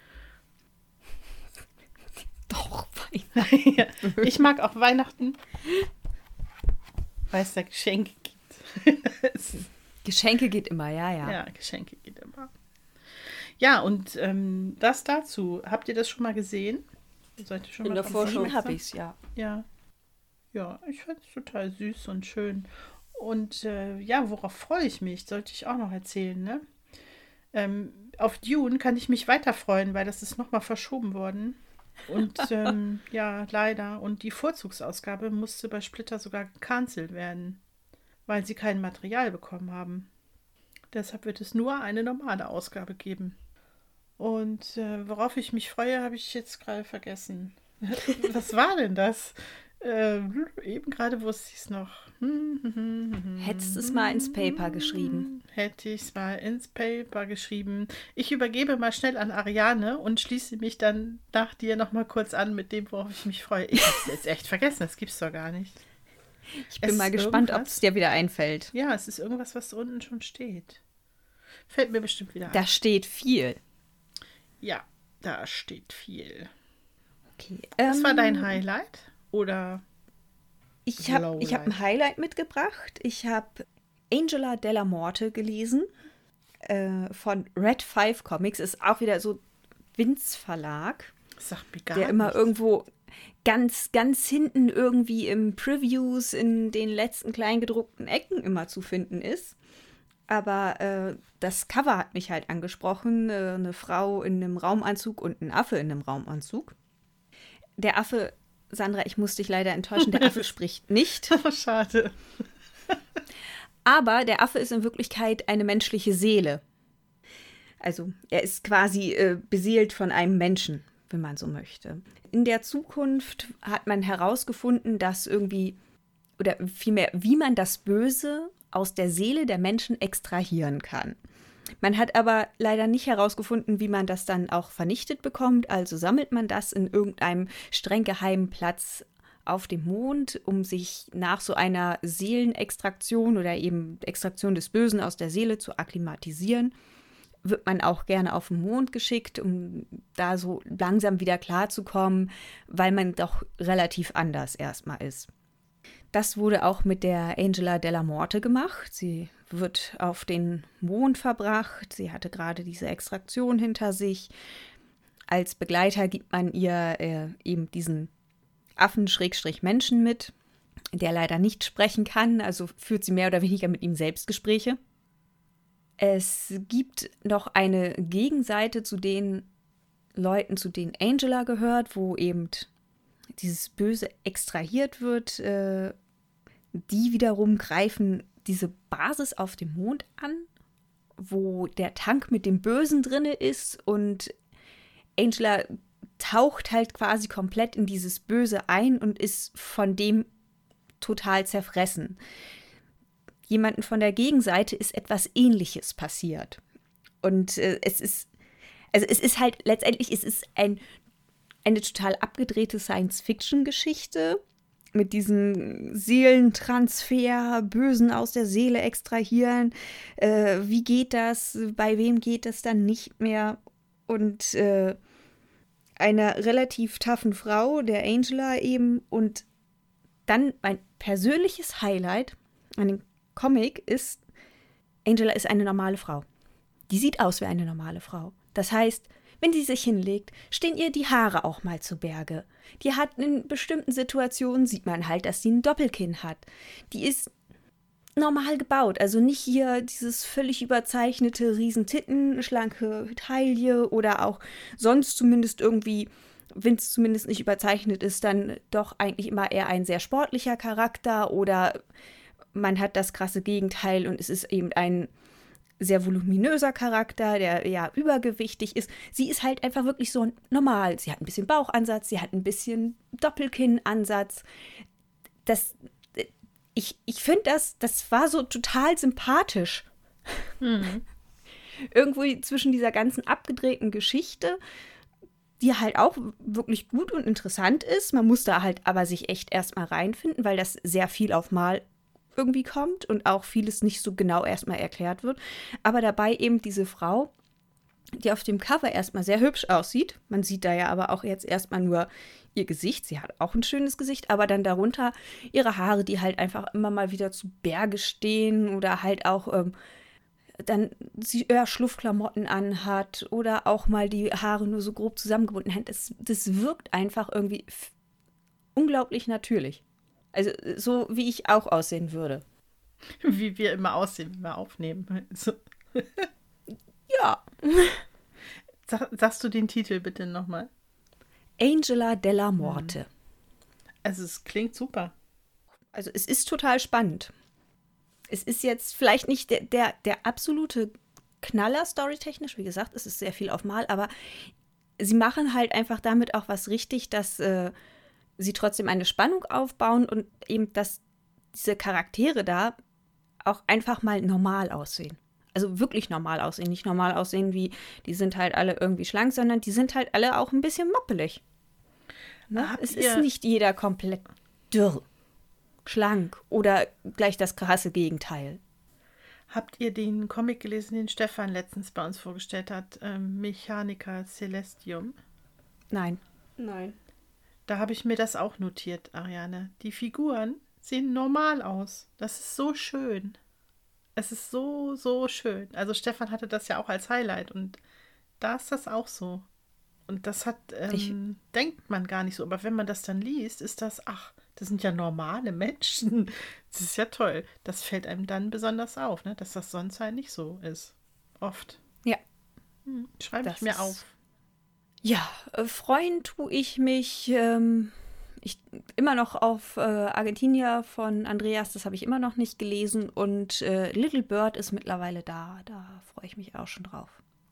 Doch, Weihnachten. Ja, ich mag auch Weihnachten, weil es da Geschenke gibt. Geschenke geht immer, ja. Ja, Geschenke geht immer. Ja, und das dazu. Habt ihr das schon mal gesehen? Ihr solltet schon in mal der Vorschau habe ich es, ja. Ja, ich fand es total süß und schön. Und ja, worauf freue ich mich? Sollte ich auch noch erzählen, ne? Auf Dune kann ich mich weiter freuen, weil das ist nochmal verschoben worden. Und ja, leider. Und die Vorzugsausgabe musste bei Splitter sogar gecancelt werden, weil sie kein Material bekommen haben. Deshalb wird es nur eine normale Ausgabe geben. Und worauf ich mich freue, habe ich jetzt gerade vergessen. Was war denn das? Eben gerade wusste ich es noch. Hättest du es mal ins Paper geschrieben? Hätte ich es mal ins Paper geschrieben. Ich übergebe mal schnell an Ariane und schließe mich dann nach dir noch mal kurz an mit dem, worauf ich mich freue. Ich habe es jetzt echt vergessen, das gibt's doch gar nicht. Ich bin mal gespannt, ob es dir wieder einfällt. Ja, es ist irgendwas, was unten schon steht. Fällt mir bestimmt wieder ein. Da steht viel. Ja, da steht viel. Okay. Was war dein Highlight? Oder ich habe ein Highlight mitgebracht. Ich habe Angela Della Morte gelesen von Red 5 Comics. Ist auch wieder so Vince Verlag. Sagt mir gar der immer nichts. irgendwo ganz, ganz hinten irgendwie im Previews in den letzten kleingedruckten Ecken immer zu finden ist. Aber das Cover hat mich halt angesprochen. Eine Frau in einem Raumanzug und ein Affe in einem Raumanzug. Der Affe, Sandra, ich muss dich leider enttäuschen, der Affe spricht nicht. Schade. Aber der Affe ist in Wirklichkeit eine menschliche Seele. Also er ist quasi beseelt von einem Menschen, wenn man so möchte. In der Zukunft hat man herausgefunden, dass irgendwie, oder vielmehr, wie man das Böse aus der Seele der Menschen extrahieren kann. Man hat aber leider nicht herausgefunden, wie man das dann auch vernichtet bekommt. Also sammelt man das in irgendeinem streng geheimen Platz auf dem Mond, um sich nach so einer Seelenextraktion oder eben Extraktion des Bösen aus der Seele zu akklimatisieren. Wird man auch gerne auf den Mond geschickt, um da so langsam wieder klarzukommen, weil man doch relativ anders erstmal ist. Das wurde auch mit der Angela Della Morte gemacht. Sie wird auf den Mond verbracht. Sie hatte gerade diese Extraktion hinter sich. Als Begleiter gibt man ihr eben diesen Affen-Menschen mit, der leider nicht sprechen kann. Also führt sie mehr oder weniger mit ihm Selbstgespräche. Es gibt noch eine Gegenseite zu den Leuten, zu denen Angela gehört, wo eben dieses Böse extrahiert wird. Die wiederum greifen diese Basis auf dem Mond an, wo der Tank mit dem Bösen drin ist und Angela taucht halt quasi komplett in dieses Böse ein und ist von dem total zerfressen. Jemanden von der Gegenseite ist etwas Ähnliches passiert. Und es ist halt letztendlich, es ist eine total abgedrehte Science-Fiction-Geschichte mit diesem Seelentransfer, Bösen aus der Seele extrahieren. Wie geht das? Bei wem geht das dann nicht mehr? Und einer relativ toughen Frau, der Angela eben. Und dann mein persönliches Highlight an dem Comic ist, Angela ist eine normale Frau. Die sieht aus wie eine normale Frau. Das heißt, wenn sie sich hinlegt, stehen ihr die Haare auch mal zu Berge. Die hat in bestimmten Situationen, sieht man halt, dass sie ein Doppelkinn hat. Die ist normal gebaut, also nicht hier dieses völlig überzeichnete Riesentitten, schlanke Taille oder auch sonst zumindest irgendwie, wenn es zumindest nicht überzeichnet ist, dann doch eigentlich immer eher ein sehr sportlicher Charakter oder man hat das krasse Gegenteil und es ist eben ein sehr voluminöser Charakter, der ja übergewichtig ist. Sie ist halt einfach wirklich so normal. Sie hat ein bisschen Bauchansatz, sie hat ein bisschen Doppelkinnansatz. Ich finde, das war so total sympathisch. Mhm. Irgendwo zwischen dieser ganzen abgedrehten Geschichte, die halt auch wirklich gut und interessant ist. Man muss da halt aber sich echt erstmal reinfinden, weil das sehr viel auf Mal irgendwie kommt und auch vieles nicht so genau erstmal erklärt wird. Aber dabei eben diese Frau, die auf dem Cover erstmal sehr hübsch aussieht. Man sieht da ja aber auch jetzt erstmal nur ihr Gesicht. Sie hat auch ein schönes Gesicht, aber dann darunter ihre Haare, die halt einfach immer mal wieder zu Berge stehen oder halt auch dann sie eher Schluffklamotten anhat oder auch mal die Haare nur so grob zusammengebunden hat. Das wirkt einfach irgendwie unglaublich natürlich. Also so, wie ich auch aussehen würde. Wie wir immer aussehen, wenn wir aufnehmen. So. Ja. Sagst du den Titel bitte nochmal? Angela Della Morte. Also es klingt super. Also es ist total spannend. Es ist jetzt vielleicht nicht der absolute Knaller storytechnisch. Wie gesagt, es ist sehr viel auf Mal, aber sie machen halt einfach damit auch was richtig, dass sie trotzdem eine Spannung aufbauen und eben, dass diese Charaktere da auch einfach mal normal aussehen. Also wirklich normal aussehen. Nicht normal aussehen wie, die sind halt alle irgendwie schlank, sondern die sind halt alle auch ein bisschen moppelig. Ne? Es ist nicht jeder komplett dürr, schlank oder gleich das krasse Gegenteil. Habt ihr den Comic gelesen, den Stefan letztens bei uns vorgestellt hat? Mechanica Celestium? Nein. Nein. Da habe ich mir das auch notiert, Ariane. Die Figuren sehen normal aus. Das ist so schön. Es ist so, so schön. Also Stefan hatte das ja auch als Highlight und da ist das auch so. Und das denkt man gar nicht so. Aber wenn man das dann liest, ist das, das sind ja normale Menschen. Das ist ja toll. Das fällt einem dann besonders auf, ne? Dass das sonst halt nicht so ist. Oft. Ja. Schreibe ich mir auf. Ja, freuen tue ich mich immer noch auf Argentinia von Andreas. Das habe ich immer noch nicht gelesen. Und Little Bird ist mittlerweile da. Da freue ich mich auch schon drauf.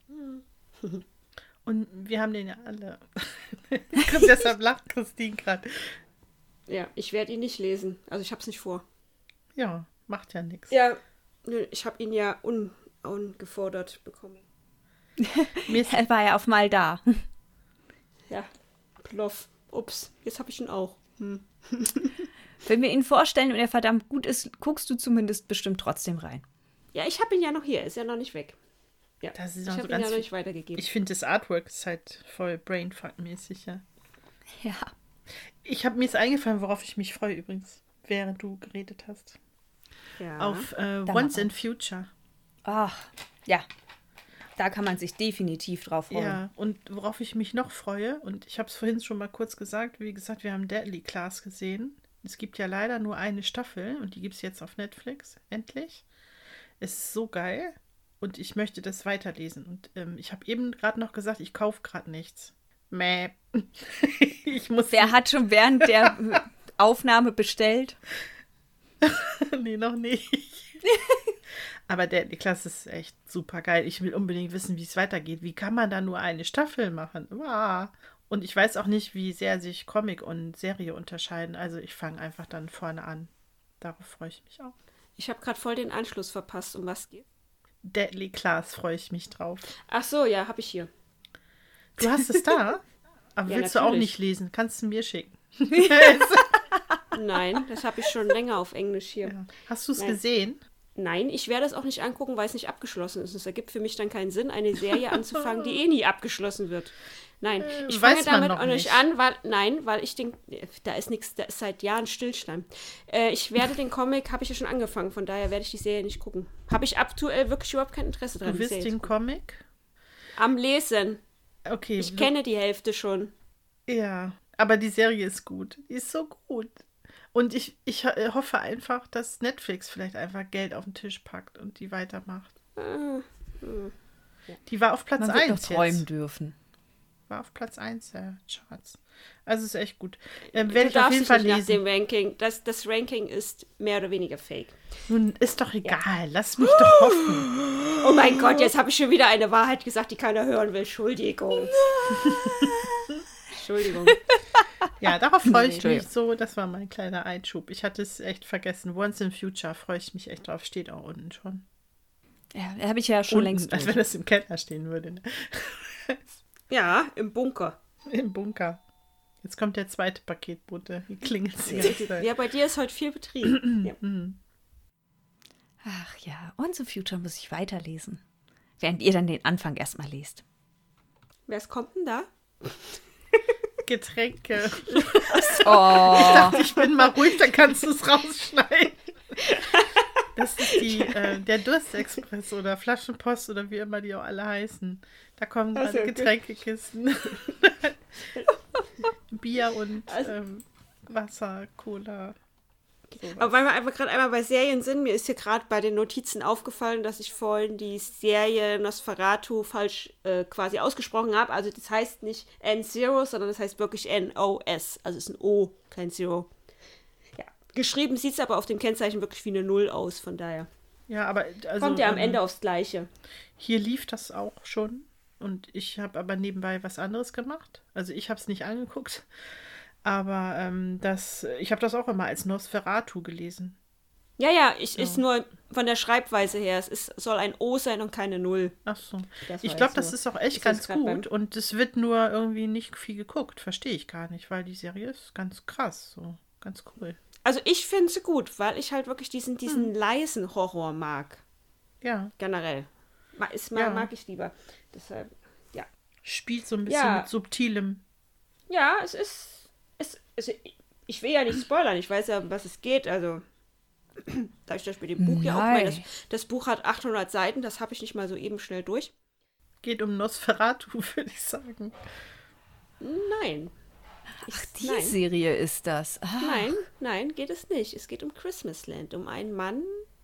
Und wir haben den ja alle. Deshalb lacht Christine gerade. Ja, ich werde ihn nicht lesen. Also ich habe es nicht vor. Ja, macht ja nichts. Ja, ich habe ihn ja ungefordert bekommen. Er war ja auf mal da. Ja, Ploff. Ups, jetzt habe ich ihn auch. Wenn wir ihn vorstellen und er verdammt gut ist, guckst du zumindest bestimmt trotzdem rein. Ja, ich habe ihn ja noch hier. Ist ja noch nicht weg. Ja, Das ist ich auch habe so ihn ja ganz noch nicht weitergegeben. Ich finde, das Artwork ist halt voll Brainfuck-mäßig, ja. Ja. Mir ist eingefallen, worauf ich mich freue übrigens, während du geredet hast. Ja. Auf Once in Future. Ach, ja. Da kann man sich definitiv drauf freuen. Ja, und worauf ich mich noch freue, und ich habe es vorhin schon mal kurz gesagt, wie gesagt, wir haben Deadly Class gesehen. Es gibt ja leider nur eine Staffel und die gibt es jetzt auf Netflix, endlich. Es ist so geil und ich möchte das weiterlesen. Und ich habe eben gerade noch gesagt, ich kaufe gerade nichts. Mäh. Wer hat schon während der Aufnahme bestellt? Nee, noch nicht. Aber Deadly Class ist echt super geil. Ich will unbedingt wissen, wie es weitergeht. Wie kann man da nur eine Staffel machen? Wow. Und ich weiß auch nicht, wie sehr sich Comic und Serie unterscheiden. Also ich fange einfach dann vorne an. Darauf freue ich mich auch. Ich habe gerade voll den Anschluss verpasst. Um was geht? Deadly Class freue ich mich drauf. Ach so, ja, habe ich hier. Du hast es da? Aber Ja, willst du auch natürlich. nicht lesen? Kannst du mir schicken. Nein, das habe ich schon länger auf Englisch hier. Ja. Hast du es Nein. gesehen? Nein, ich werde es auch nicht angucken, weil es nicht abgeschlossen ist. Es ergibt für mich dann keinen Sinn, eine Serie anzufangen, die eh nie abgeschlossen wird. Nein, ich fange weiß man damit noch auch nicht nicht. an, weil ich denke, da ist nichts, da ist seit Jahren Stillstand. Ich werde den Comic, habe ich ja schon angefangen, von daher werde ich die Serie nicht gucken. Habe ich aktuell wirklich überhaupt kein Interesse dran. Du die willst Serie den zu gucken. Comic? Am Lesen. Okay. Ich kenne die Hälfte schon. Ja, aber die Serie ist gut. Die ist so gut. Und ich hoffe einfach, dass Netflix vielleicht einfach Geld auf den Tisch packt und die weitermacht. Die war auf Platz Man wird 1 noch träumen jetzt. dürfen. War auf Platz 1 der Charts. Also ist echt gut. Du Werde ich auf darfst jeden dich Fall nicht nach lesen. dem Ranking. Das Ranking ist mehr oder weniger fake. Nun, ist doch egal. Lass mich doch hoffen. Oh mein Gott, jetzt habe ich schon wieder eine Wahrheit gesagt, die keiner hören will. Entschuldigung. Entschuldigung. Ja, darauf freue ich Entschuldigung. mich so. Das war mein kleiner Einschub. Ich hatte es echt vergessen. Once in Future freue ich mich echt drauf. Steht auch unten schon. Ja, habe ich ja schon Unten, längst als durch. wenn das im Keller stehen würde. Ne? Ja, im Bunker. Im Bunker. Jetzt kommt der zweite Paketbote. Wie klingelt es die ganze Zeit? Ja, bei dir ist heute viel Betrieb. Ja. Ach ja, Once in Future muss ich weiterlesen. Während ihr dann den Anfang erstmal lest. Was kommt denn da? Getränke. Oh, Ich bin mal ruhig, dann kannst du es rausschneiden. Das ist der Durstexpress oder Flaschenpost oder wie immer die auch alle heißen. Da kommen Also, alle Getränkekisten. Bier und Also- Wasser, Cola. sowas. Aber weil wir einfach gerade einmal bei Serien sind, mir ist hier gerade bei den Notizen aufgefallen, dass ich vorhin die Serie Nosferatu falsch quasi ausgesprochen habe. Also das heißt nicht N0, sondern das heißt wirklich N-O-S. Also es ist ein O, kein Zero. Ja. Geschrieben sieht es aber auf dem Kennzeichen wirklich wie eine 0 aus, von daher. Ja, aber also, Kommt ja am Ende aufs Gleiche. hier lief das auch schon und ich habe aber nebenbei was anderes gemacht. Also ich habe es nicht angeguckt, aber ich habe das auch immer als Nosferatu gelesen. Ja, ist nur von der Schreibweise her. Soll ein O sein und keine 0. Ach so. Das Ich war glaube, jetzt das so. ist auch echt Ist ganz jetzt grad gut und es wird nur irgendwie nicht viel geguckt. Verstehe ich gar nicht, weil die Serie ist ganz krass, so ganz cool. Also ich finde sie gut, weil ich halt wirklich diesen leisen Horror mag. Ja, Generell. Ja. Mag ich lieber. Deshalb, ja. spielt so ein bisschen Ja. mit Subtilem. Ja, also ich will ja nicht spoilern, ich weiß ja, um was es geht, also dadurch, dass ich mit dem Buch ja auch meine, das Buch hat 800 Seiten, das habe ich nicht mal so eben schnell durch. Geht um Nosferatu, würde ich sagen. Nein. Die Serie ist das. Nein, geht es nicht. Es geht um Christmasland, um einen Mann,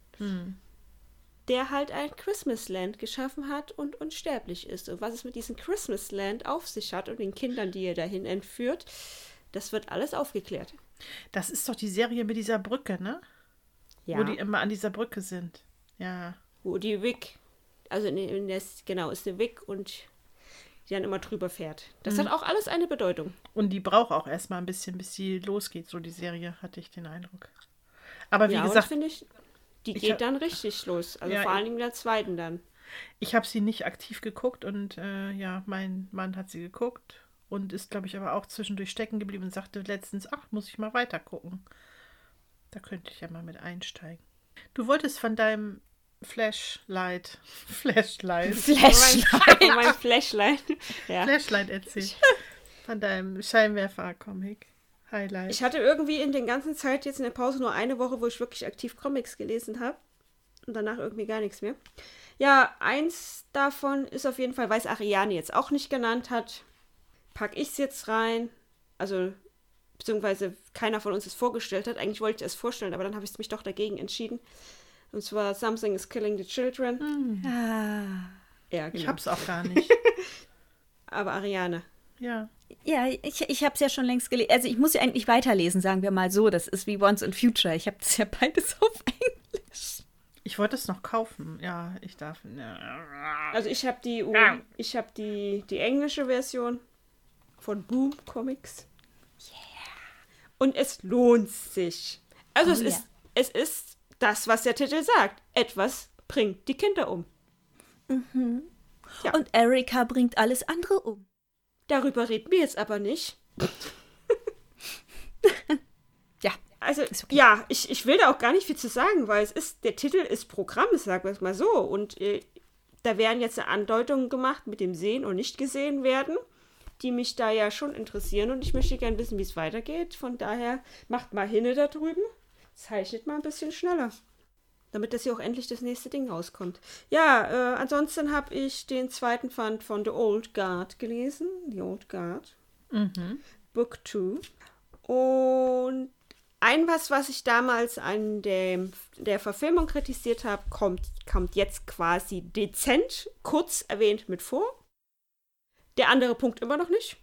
der halt ein Christmasland geschaffen hat und unsterblich ist. Und was es mit diesem Christmasland auf sich hat und den Kindern, die er dahin entführt, das wird alles aufgeklärt. Das ist doch die Serie mit dieser Brücke, ne? Ja. Wo die immer an dieser Brücke sind. Ja. Wo die Wick, also genau, ist eine Wick und die dann immer drüber fährt. Das hat auch alles eine Bedeutung. Und die braucht auch erstmal ein bisschen, bis sie losgeht, so die Serie, hatte ich den Eindruck. Aber wie gesagt, finde ich, die geht dann richtig los. Also vor allem in der zweiten dann. Ich habe sie nicht aktiv geguckt und mein Mann hat sie geguckt und ist, glaube ich, aber auch zwischendurch stecken geblieben und sagte letztens, muss ich mal weiter gucken. Da könnte ich ja mal mit einsteigen. Du wolltest von deinem Flashlight Mein Flashlight. Ja. Flashlight erzählen. Von deinem Scheinwerfer-Comic. Highlight. Ich hatte irgendwie in der ganzen Zeit jetzt in der Pause nur eine Woche, wo ich wirklich aktiv Comics gelesen habe. Und danach irgendwie gar nichts mehr. Ja, eins davon ist auf jeden Fall, weil es Ariane jetzt auch nicht genannt hat, packe ich es jetzt rein. Also, beziehungsweise keiner von uns es vorgestellt hat. Eigentlich wollte ich es vorstellen, aber dann habe ich mich doch dagegen entschieden. Und zwar Something is Killing the Children. Ja, genau. Ich hab's auch gar nicht. Aber Ariane. Ja. Ja, ich habe es ja schon längst gelesen. Also ich muss ja eigentlich weiterlesen, sagen wir mal so. Das ist wie Once and Future. Ich habe das ja beides auf Englisch. Ich wollte es noch kaufen. Ja, ich darf. Also ich habe die englische Version von Boom Comics. Yeah. Und es lohnt sich. Also es ist das, was der Titel sagt. Etwas bringt die Kinder um. Mhm. Ja. Und Erika bringt alles andere um. Darüber reden wir jetzt aber nicht. Ja. Also, okay. Ich will da auch gar nicht viel zu sagen, weil der Titel ist Programm, sagen wir es mal so. Und da werden jetzt Andeutungen gemacht mit dem Sehen und nicht gesehen werden, die mich da ja schon interessieren. Und ich möchte gerne wissen, wie es weitergeht. Von daher macht mal hinne da drüben. Zeichnet mal ein bisschen schneller. Damit das hier auch endlich das nächste Ding rauskommt. Ja, ansonsten habe ich den zweiten Band von The Old Guard gelesen. The Old Guard. Book 2. Und was ich damals an der Verfilmung kritisiert habe, kommt jetzt quasi dezent kurz erwähnt mit vor. Der andere Punkt immer noch nicht.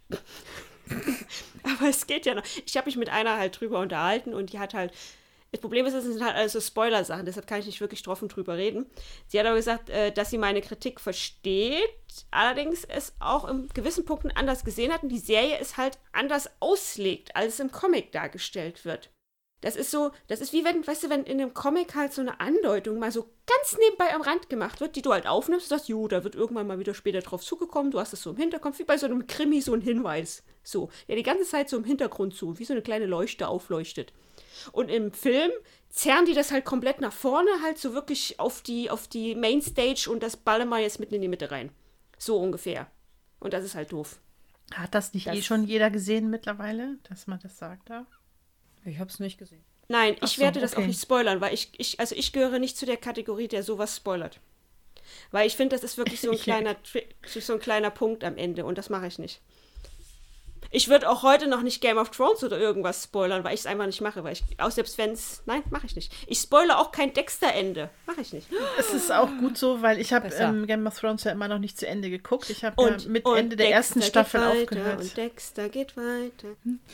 Aber es geht ja noch. Ich habe mich mit einer halt drüber unterhalten und die hat halt. Das Problem ist, es sind halt alles so Spoiler-Sachen, deshalb kann ich nicht wirklich offen drüber reden. Sie hat aber gesagt, dass sie meine Kritik versteht, allerdings es auch in gewissen Punkten anders gesehen hat und die Serie es halt anders auslegt, als es im Comic dargestellt wird. Das ist wie wenn, weißt du, wenn in einem Comic halt so eine Andeutung mal so ganz nebenbei am Rand gemacht wird, die du halt aufnimmst und sagst, da wird irgendwann mal wieder später drauf zugekommen, du hast das so im Hinterkopf, wie bei so einem Krimi so ein Hinweis. So, der die ganze Zeit so im Hintergrund zu, wie so eine kleine Leuchte aufleuchtet. Und im Film zerren die das halt komplett nach vorne, halt so wirklich auf die Mainstage und das ballen wir jetzt mitten in die Mitte rein. So ungefähr. Und das ist halt doof. Hat das nicht schon jeder gesehen mittlerweile, dass man das sagt da? Ich hab's nicht gesehen. Nein, ich werde das auch nicht spoilern, weil ich gehöre nicht zu der Kategorie, der sowas spoilert. Weil ich finde, das ist wirklich so ein kleiner Punkt am Ende und das mache ich nicht. Ich würde auch heute noch nicht Game of Thrones oder irgendwas spoilern, weil ich es einfach nicht mache. Nein, mache ich nicht. Ich spoilere auch kein Dexter-Ende. Mache ich nicht. Es ist auch gut so, weil ich habe Game of Thrones ja immer noch nicht zu Ende geguckt. Ich habe mit Ende der ersten Staffel aufgehört. Und Dexter geht weiter.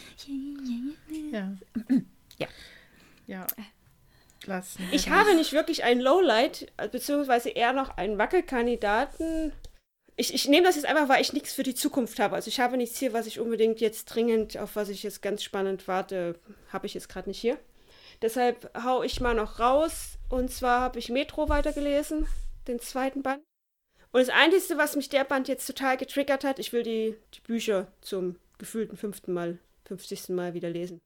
Ja. Lassen. Ich habe nicht wirklich ein Lowlight, beziehungsweise eher noch einen Wackelkandidaten. Ich nehme das jetzt einfach, weil ich nichts für die Zukunft habe. Also ich habe nichts hier, was ich unbedingt jetzt dringend, auf was ich jetzt ganz spannend warte, habe ich jetzt gerade nicht hier. Deshalb hau ich mal noch raus. Und zwar habe ich Metro weitergelesen, den zweiten Band. Und das Einzige, was mich der Band jetzt total getriggert hat, ich will die Bücher zum gefühlten 50. Mal wieder lesen.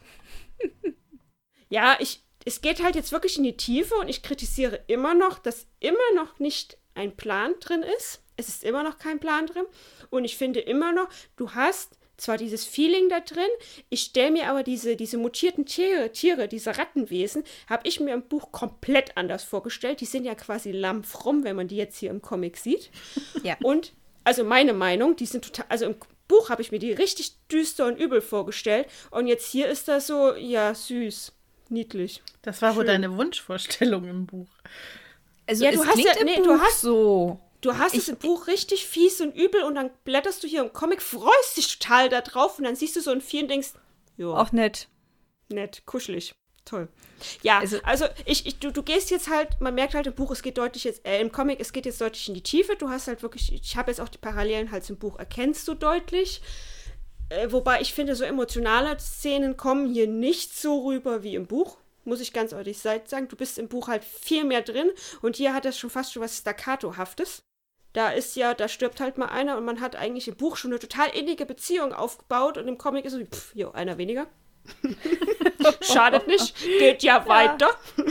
Ja, es geht halt jetzt wirklich in die Tiefe und ich kritisiere immer noch, dass immer noch nicht ein Plan drin ist. Es ist immer noch kein Plan drin. Und ich finde immer noch, du hast zwar dieses Feeling da drin, ich stelle mir aber diese mutierten Tiere, diese Rattenwesen, habe ich mir im Buch komplett anders vorgestellt. Die sind ja quasi lammfromm, wenn man die jetzt hier im Comic sieht. Ja. Und, also meine Meinung, die sind total, also Buch habe ich mir die richtig düster und übel vorgestellt. Und jetzt hier ist das so, ja, süß, niedlich. Das war wohl Schön. deine Wunschvorstellung im Buch. Also Ja, es du hast klingt ja- im nee, Buch du hast- so. Du hast es im Buch richtig fies und übel und dann blätterst du hier im Comic, freust dich total da drauf und dann siehst du so ein Vieh und denkst, ja, Auch nett. nett, kuschelig, toll. Ja, also du gehst jetzt halt, man merkt halt im Buch, es geht deutlich jetzt, im Comic, es geht jetzt deutlich in die Tiefe. Du hast halt wirklich, ich habe jetzt auch die Parallelen halt zum Buch, erkennst du deutlich. Wobei ich finde, so emotionale Szenen kommen hier nicht so rüber wie im Buch. Muss ich ganz ehrlich sagen. Du bist im Buch halt viel mehr drin und hier hat das schon fast schon was Staccato-haftes. Da stirbt halt mal einer und man hat eigentlich im Buch schon eine total innige Beziehung aufgebaut und im Comic ist so, einer weniger. Schadet nicht, geht ja weiter.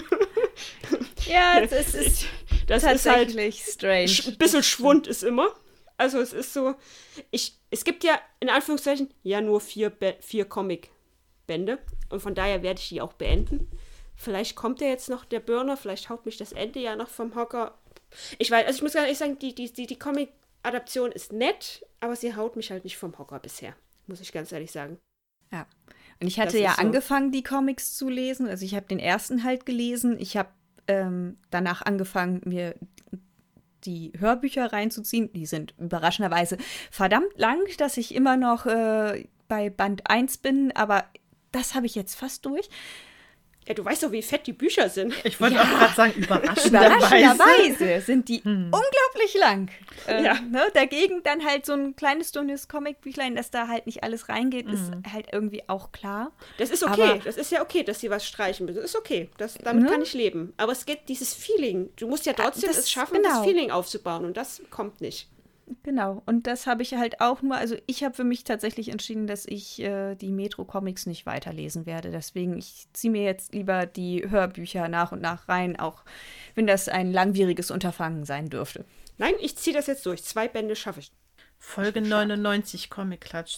Ja, es ist Das ist halt, tatsächlich strange. ein bisschen Schwund ist immer. Also es ist so, es gibt ja in Anführungszeichen ja nur 4 Comic-Bände und von daher werde ich die auch beenden. Vielleicht kommt ja jetzt noch der Burner, vielleicht haut mich das Ende ja noch vom Hocker. Ich weiß, also ich muss ganz ehrlich sagen, die Comic-Adaption ist nett, aber sie haut mich halt nicht vom Hocker bisher, muss ich ganz ehrlich sagen. Ja. Und ich hatte Das ja ist so. angefangen, die Comics zu lesen. Also ich habe den ersten halt gelesen. Ich habe danach angefangen, mir die Hörbücher reinzuziehen. Die sind überraschenderweise verdammt lang, dass ich immer noch bei Band 1 bin. Aber das habe ich jetzt fast durch. Ja, du weißt doch, wie fett die Bücher sind. Ich wollte auch gerade sagen, überraschenderweise. Überraschenderweise sind die unglaublich lang. Ja. Ne? Dagegen dann halt so ein kleines, dünnes Comicbüchlein, dass da halt nicht alles reingeht, ist halt irgendwie auch klar. Das ist okay. Aber- Das ist ja okay, dass sie was streichen müssen. Das ist okay. Damit kann ich leben. Aber es geht dieses Feeling. Du musst ja trotzdem das- es schaffen, genau. das Feeling aufzubauen. Und das kommt nicht. Genau, und das habe ich halt auch nur, also ich habe für mich tatsächlich entschieden, dass ich die Metro-Comics nicht weiterlesen werde. Deswegen, ich ziehe mir jetzt lieber die Hörbücher nach und nach rein, auch wenn das ein langwieriges Unterfangen sein dürfte. Nein, ich ziehe das jetzt durch. 2 Bände schaffe ich. Folge 99 Comic-Klatsch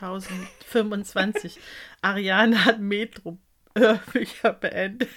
2025. Ariane hat Metro-Hörbücher beendet.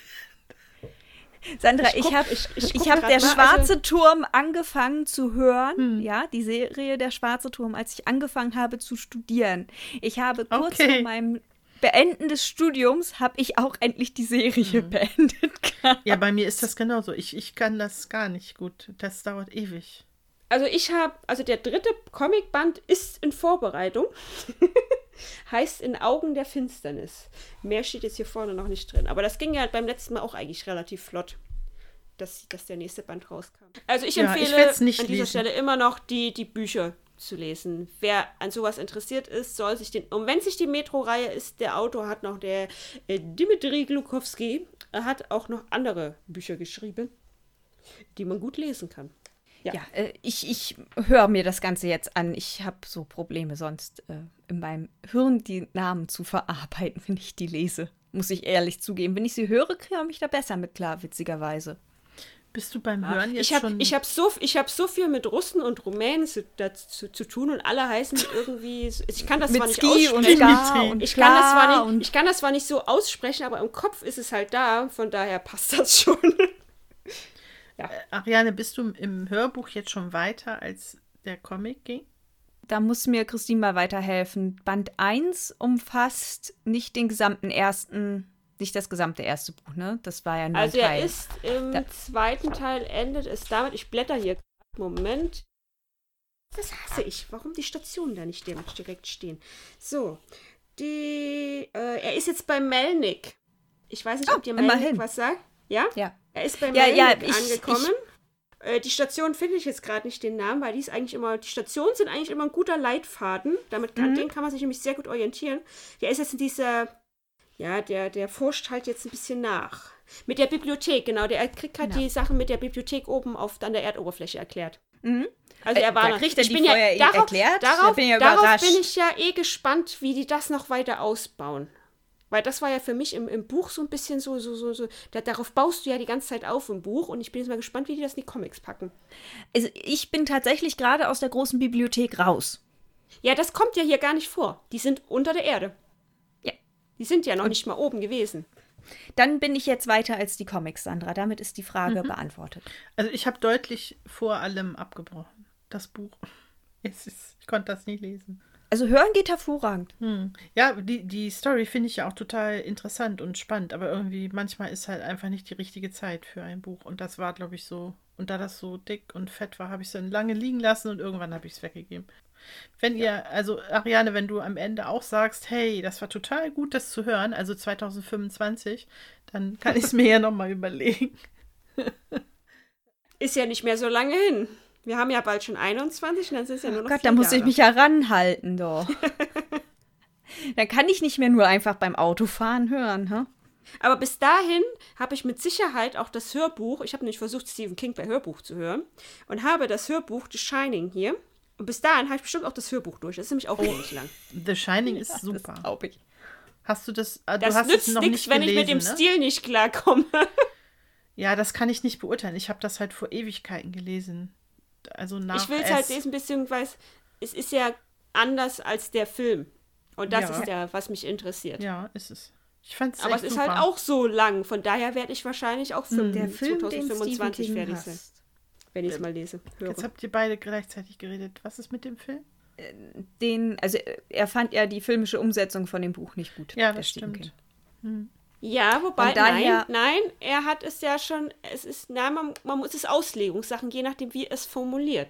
Sandra, Ich guck- ich habe ich guck hab grad der mal, Schwarze Turm angefangen zu hören, ja, die Serie Der Schwarze Turm, als ich angefangen habe zu studieren. Ich habe kurz Okay. vor meinem Beenden des Studiums, habe ich auch endlich die Serie beendet. Ja, bei mir ist das genauso. Ich kann das gar nicht gut. Das dauert ewig. Also der 3. Comicband ist in Vorbereitung. Heißt In Augen der Finsternis. Mehr steht jetzt hier vorne noch nicht drin. Aber das ging ja beim letzten Mal auch eigentlich relativ flott, dass der nächste Band rauskam. Also ich Ja, empfehle ich werd's nicht an dieser lesen. Stelle immer noch die Bücher zu lesen. Wer an sowas interessiert ist, soll sich und wenn sich die Metro-Reihe ist, der Autor hat noch, der Dmitri Glukowski, hat auch noch andere Bücher geschrieben, die man gut lesen kann. Ja, ich höre mir das Ganze jetzt an. Ich habe so Probleme sonst in meinem Hirn die Namen zu verarbeiten, wenn ich die lese. Muss ich ehrlich zugeben. Wenn ich sie höre, komme ich da besser mit klar, witzigerweise. Bist du beim Hören jetzt Ich hab so viel mit Russen und Rumänen zu tun und alle heißen irgendwie, ich kann das zwar nicht Ski und aussprechen. Ska und Ich kann Klar und ich kann das zwar nicht so aussprechen, aber im Kopf ist es halt da, von daher passt das schon. Ariane, bist du im Hörbuch jetzt schon weiter, als der Comic ging? Da muss mir Christine mal weiterhelfen. Band 1 umfasst nicht den gesamten nicht das gesamte erste Buch, ne? Das war ja nur Also ein Teil. er ist im 2. Teil, endet es damit, ich blätter hier, Moment. Das hasse ich, warum die Stationen da nicht direkt stehen. So, er ist jetzt bei Melnick. Ich weiß nicht, ob dir Melnick immerhin. was sagt. Ja? Ja. Er ist bei Ja, Melnick ja, angekommen. Die Station finde ich jetzt gerade nicht den Namen, weil die Stationen sind eigentlich immer ein guter Leitfaden. Den kann man sich nämlich sehr gut orientieren. Der ist jetzt in dieser, der forscht halt jetzt ein bisschen nach. Mit der Bibliothek, genau. Der kriegt halt die Sachen mit der Bibliothek oben an der Erdoberfläche erklärt. Mhm. Also er war Da kriegt er die vorher erklärt? Da bin ich ja Darauf überrascht. bin ich ja gespannt, wie die das noch weiter ausbauen. Weil das war ja für mich im Buch so ein bisschen so, darauf baust du ja die ganze Zeit auf im Buch und ich bin jetzt mal gespannt, wie die das in die Comics packen. Also ich bin tatsächlich gerade aus der großen Bibliothek raus. Ja, das kommt ja hier gar nicht vor. Die sind unter der Erde. Ja. Die sind ja noch nicht mal oben gewesen. Dann bin ich jetzt weiter als die Comics, Sandra. Damit ist die Frage beantwortet. Also ich habe deutlich vor allem abgebrochen, das Buch. Ich konnte das nicht lesen. Also hören geht hervorragend. Ja, die Story finde ich ja auch total interessant und spannend, aber irgendwie manchmal ist halt einfach nicht die richtige Zeit für ein Buch. Und das war, glaube ich, so. Und da das so dick und fett war, habe ich es dann lange liegen lassen und irgendwann habe ich es weggegeben. Wenn ihr, also Ariane, wenn du am Ende auch sagst, hey, das war total gut, das zu hören, also 2025, dann kann ich es mir ja nochmal überlegen. Ist ja nicht mehr so lange hin. Wir haben ja bald schon 21 und dann sind es ja nur noch Gott, 4 da muss Jahre. ich mich ja ranhalten, doch. Dann kann ich nicht mehr nur einfach beim Autofahren hören, hä? Aber bis dahin habe ich mit Sicherheit auch das Hörbuch, ich habe nämlich versucht, Stephen King bei Hörbuch zu hören und habe das Hörbuch The Shining hier. Und bis dahin habe ich bestimmt auch das Hörbuch durch. Das ist nämlich auch nicht lang. The Shining ist super. Das glaube ich. Hast du das? Du Das hast nützt es noch nichts, nicht wenn gelesen, ich mit dem ne? Stil nicht klarkomme. Ja, das kann ich nicht beurteilen. Ich habe das halt vor Ewigkeiten gelesen. Also nach Ich will es halt lesen, beziehungsweise es ist ja anders als der Film. Und das ist ja, was mich interessiert. Ja, ist es. Ich fand's Aber echt es ist super. halt auch so lang. Von daher werde ich wahrscheinlich auch Der Film, den 2025 Stephen King fertig sein. hasst. Wenn ich es mal lese, höre. Jetzt habt ihr beide gleichzeitig geredet. Was ist mit dem Film? Also er fand ja die filmische Umsetzung von dem Buch nicht gut. Ja, der das Stephen stimmt. King. Ja, wobei, Von daher- nein, er hat es ja schon, man muss es Auslegungssachen, je nachdem, wie es formuliert.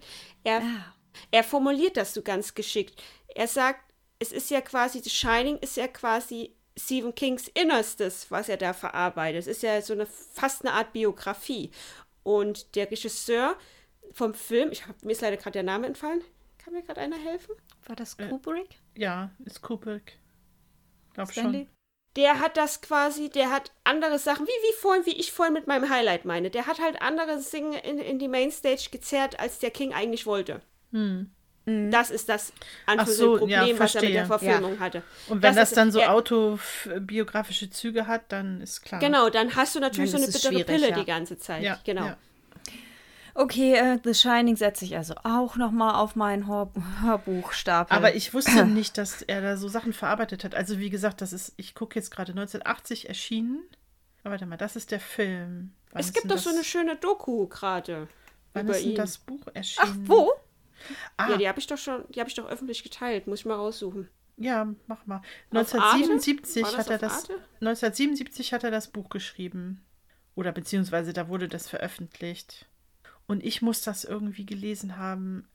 Er formuliert das so ganz geschickt. Er sagt, es ist ja quasi, The Shining ist ja quasi Stephen Kings Innerstes, was er da verarbeitet. Es ist ja so fast eine Art Biografie. Und der Regisseur vom Film, mir ist leider gerade der Name entfallen. Kann mir gerade einer helfen? War das Kubrick? Ja, ist Kubrick. Glaub Stanley? schon. Der hat das quasi, der hat andere Sachen, wie ich vorhin mit meinem Highlight meine. Der hat halt andere Dinge in die Mainstage gezerrt, als der King eigentlich wollte. Das ist das Problem, was er mit der Verfilmung hatte. Und wenn das dann so er- autobiografische Züge hat, dann ist klar. Genau, dann hast du natürlich Dann so eine ist es bittere schwierig, Pille ja. die ganze Zeit. Ja, Genau. ja. Okay, The Shining setze ich also auch nochmal auf meinen Hörbuchstapel. Aber ich wusste nicht, dass er da so Sachen verarbeitet hat. Also wie gesagt, ich gucke jetzt gerade 1980 erschienen. Aber warte mal, das ist der Film. Wann Es ist gibt denn doch das, so eine schöne Doku gerade Wann über ist denn ihn. das Buch Ach, erschienen? wo? Ja, die habe ich doch öffentlich geteilt. Muss ich mal raussuchen. Ja, mach mal. Auf 1977 Arte? hat er War das auf das. Arte? 1977 hat er das Buch geschrieben. Oder beziehungsweise da wurde das veröffentlicht. Und ich muss das irgendwie gelesen haben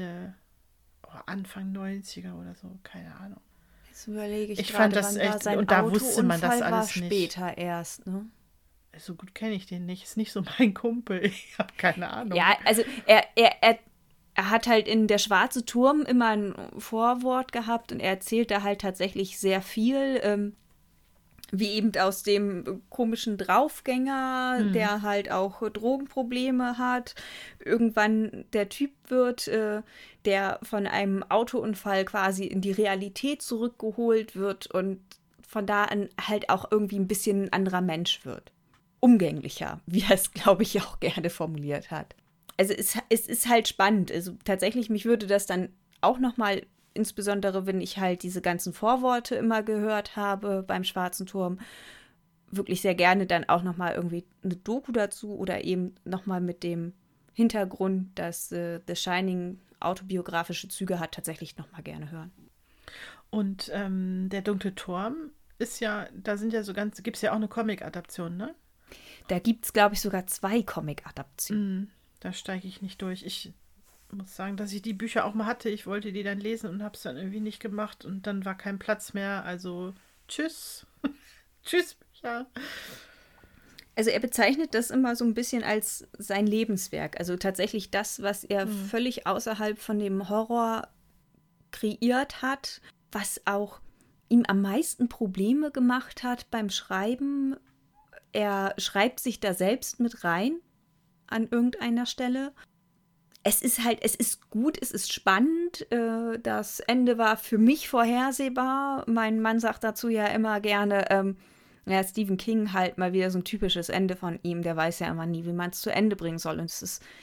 Anfang 90er oder so, keine Ahnung. Jetzt überlege ich Ich gerade, fand das wann echt- war sein und da wusste man das Autounfall alles war nicht. später erst, ne? So gut kenne ich den nicht. Ist nicht so mein Kumpel. Ich habe keine Ahnung. Ja, also er hat halt in Der Schwarze Turm immer ein Vorwort gehabt und er erzählt da halt tatsächlich sehr viel, wie eben aus dem komischen Draufgänger, der halt auch Drogenprobleme hat, irgendwann der Typ wird, der von einem Autounfall quasi in die Realität zurückgeholt wird und von da an halt auch irgendwie ein bisschen ein anderer Mensch wird. Umgänglicher, wie er es, glaube ich, auch gerne formuliert hat. Also es ist halt spannend. Also tatsächlich, mich würde das dann auch nochmal, insbesondere wenn ich halt diese ganzen Vorworte immer gehört habe beim Schwarzen Turm, wirklich sehr gerne dann auch nochmal irgendwie eine Doku dazu oder eben nochmal mit dem Hintergrund, dass The Shining autobiografische Züge hat, tatsächlich nochmal gerne hören. Und der Dunkle Turm ist ja, gibt es ja auch eine Comic-Adaption, ne? Da gibt es, glaube ich, sogar 2 Comic-Adaptionen. Da steige ich nicht durch. Ich muss sagen, dass ich die Bücher auch mal hatte. Ich wollte die dann lesen und habe es dann irgendwie nicht gemacht. Und dann war kein Platz mehr. Also tschüss. Tschüss, Bücher. Also er bezeichnet das immer so ein bisschen als sein Lebenswerk. Also tatsächlich das, was er völlig außerhalb von dem Horror kreiert hat, was auch ihm am meisten Probleme gemacht hat beim Schreiben. Er schreibt sich da selbst mit rein an irgendeiner Stelle. Es ist gut, es ist spannend. Das Ende war für mich vorhersehbar. Mein Mann sagt dazu ja immer gerne, Stephen King halt mal wieder so ein typisches Ende von ihm. Der weiß ja immer nie, wie man es zu Ende bringen soll. Und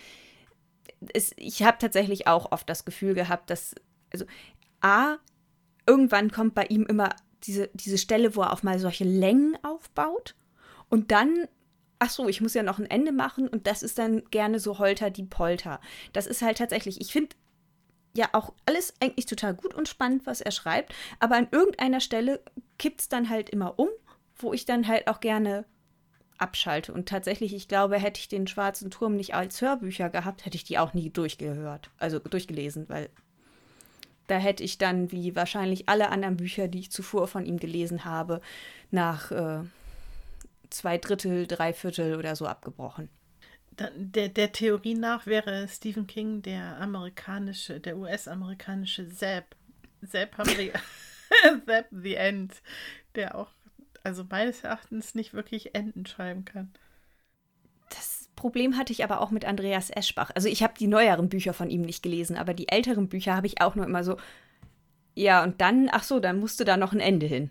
ich habe tatsächlich auch oft das Gefühl gehabt, dass, irgendwann kommt bei ihm immer diese Stelle, wo er auf mal solche Längen aufbaut. Und dann, ich muss ja noch ein Ende machen und das ist dann gerne so Holter die Polter. Das ist halt tatsächlich, ich finde, ja auch alles eigentlich total gut und spannend, was er schreibt, aber an irgendeiner Stelle kippt es dann halt immer um, wo ich dann halt auch gerne abschalte. Und tatsächlich, ich glaube, hätte ich den Schwarzen Turm nicht als Hörbücher gehabt, hätte ich die auch nie durchgelesen, weil da hätte ich dann, wie wahrscheinlich alle anderen Bücher, die ich zuvor von ihm gelesen habe, nach 2/3, 3/4 oder so abgebrochen. Der Theorie nach wäre Stephen King der US-amerikanische Zap Humphrey Zap the End, der auch, also meines Erachtens, nicht wirklich Enden schreiben kann. Das Problem hatte ich aber auch mit Andreas Eschbach. Also ich habe die neueren Bücher von ihm nicht gelesen, aber die älteren Bücher habe ich auch nur immer so, ja, und dann, dann musste da noch ein Ende hin.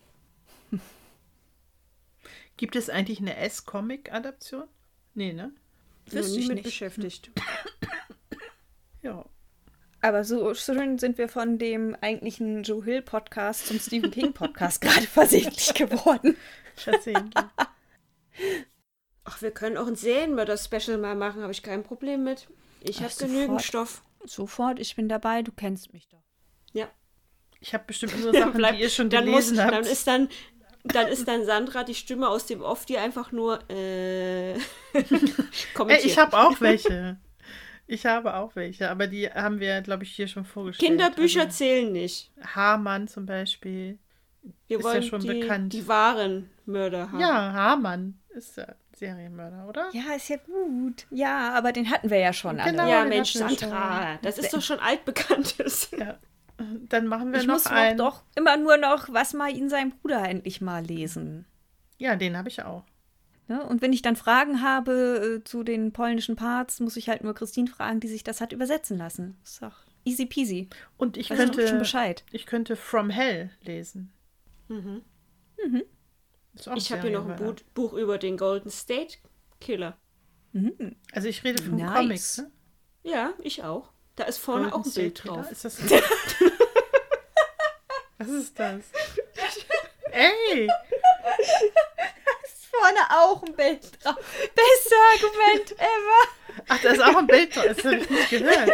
Gibt es eigentlich eine S-Comic-Adaption? Nee, ne? Wüsste ich mit nicht. beschäftigt. Ja. Aber so schön sind wir von dem eigentlichen Joe Hill-Podcast zum Stephen King-Podcast gerade versehentlich geworden. Versehentlich. Ach, wir können auch ein Serienmörder-Special mal machen, habe ich kein Problem mit. Ich habe genügend Stoff. Sofort, ich bin dabei, du kennst mich doch. Ja. Ich habe bestimmt nur Sachen, die ihr schon gelesen habt. Dann ist dann Sandra die Stimme aus dem Off, die einfach nur kommentiert. Ich habe auch welche. Aber die haben wir, glaube ich, hier schon vorgestellt. Kinderbücher zählen nicht. Hamann zum Beispiel. Wir wollen ja schon bekannt. Die wahren Mörder haben. Ja, Hamann ist der Serienmörder, oder? Ja, ist ja gut. Ja, aber den hatten wir ja schon alle. Genau, Ja, den Mensch, hatten wir Sandra, das ist doch schon altbekanntes. Ja. Dann machen wir Ich noch muss einen. doch immer nur noch Was mal ihn sein Bruder endlich mal lesen. Ja, den habe ich auch. Ne? Und wenn ich dann Fragen habe zu den polnischen Parts, muss ich halt nur Christine fragen, die sich das hat übersetzen lassen. Ist doch easy peasy. Und ich Weiß doch schon Bescheid. könnte From Hell lesen. Mhm. Ist auch Ich habe hier noch ein Buch über den Golden State Killer. Also ich rede vom Nice. Comics, ne? Ja, ich auch. Da ist vorne auch ein Bild drauf. Ist das Was ist das? Ey! Ist vorne auch ein Bild drauf. Beste Argument ever. Ach, da ist auch ein Bild drauf. Das habe ich nicht gehört.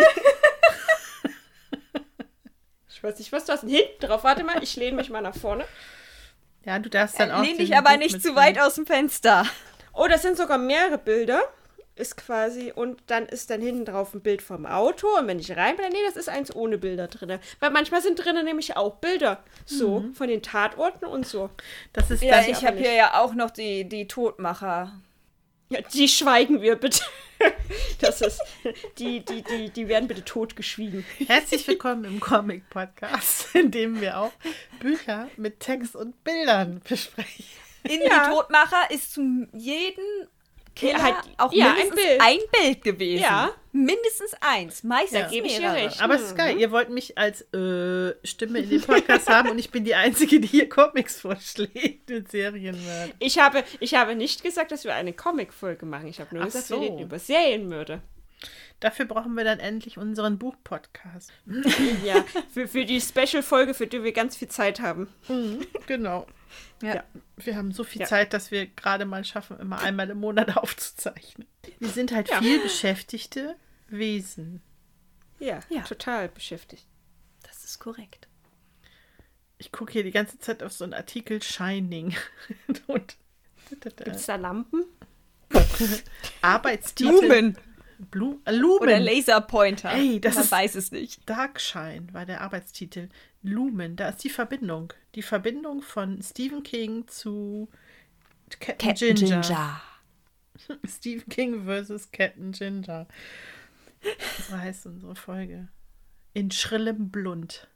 Ich weiß nicht, was du hast denn hinten drauf. Warte mal, ich lehne mich mal nach vorne. Ja, du darfst dann auch. Lehn dich aber nicht zu weit aus dem Fenster. Oh, das sind sogar mehrere Bilder. Ist quasi, und dann ist dann hinten drauf ein Bild vom Auto. Und wenn ich rein bin, nee, das ist eins ohne Bilder drin. Weil manchmal sind drinnen nämlich auch Bilder. So, von den Tatorten und so. Das ist Ja, das. ich habe hier ja auch noch die Todmacher. Ja, die schweigen wir bitte. Das ist, die werden bitte totgeschwiegen. Herzlich willkommen im Comic-Podcast, in dem wir auch Bücher mit Text und Bildern besprechen. In die Todmacher ist zu jedem Killer halt, auch ja, mindestens ein ein Bild gewesen. Ja. Mindestens eins. Meistens Ja. Gebe ich dir mehrere. recht. Aber es ist geil, ihr wollt mich als Stimme in dem Podcast haben und ich bin die Einzige, die hier Comics vorschlägt und Serienmörder. Ich habe nicht gesagt, dass wir eine Comic-Folge machen. Ich habe nur Ach gesagt, so. wir reden über Serienmörder. Dafür brauchen wir dann endlich unseren Buch-Podcast. Ja, für die Special-Folge, für die wir ganz viel Zeit haben. Genau. Ja. Wir haben so viel Ja. Zeit, dass wir gerade mal schaffen, immer einmal im Monat aufzuzeichnen. Wir sind halt viel beschäftigte Wesen. Ja, Ja. total beschäftigt. Das ist korrekt. Ich gucke hier die ganze Zeit auf so einen Artikel Shining. Und Gibt's da Lampen? Arbeitstitel. Lumen Lumen. oder Laserpointer. Ey, das Man ist- weiß es nicht. Darkshine war der Arbeitstitel. Lumen, da ist die Verbindung. Die Verbindung von Stephen King zu Captain Ginger. Stephen King versus Captain Ginger. So heißt unsere Folge. In schrillem Blund.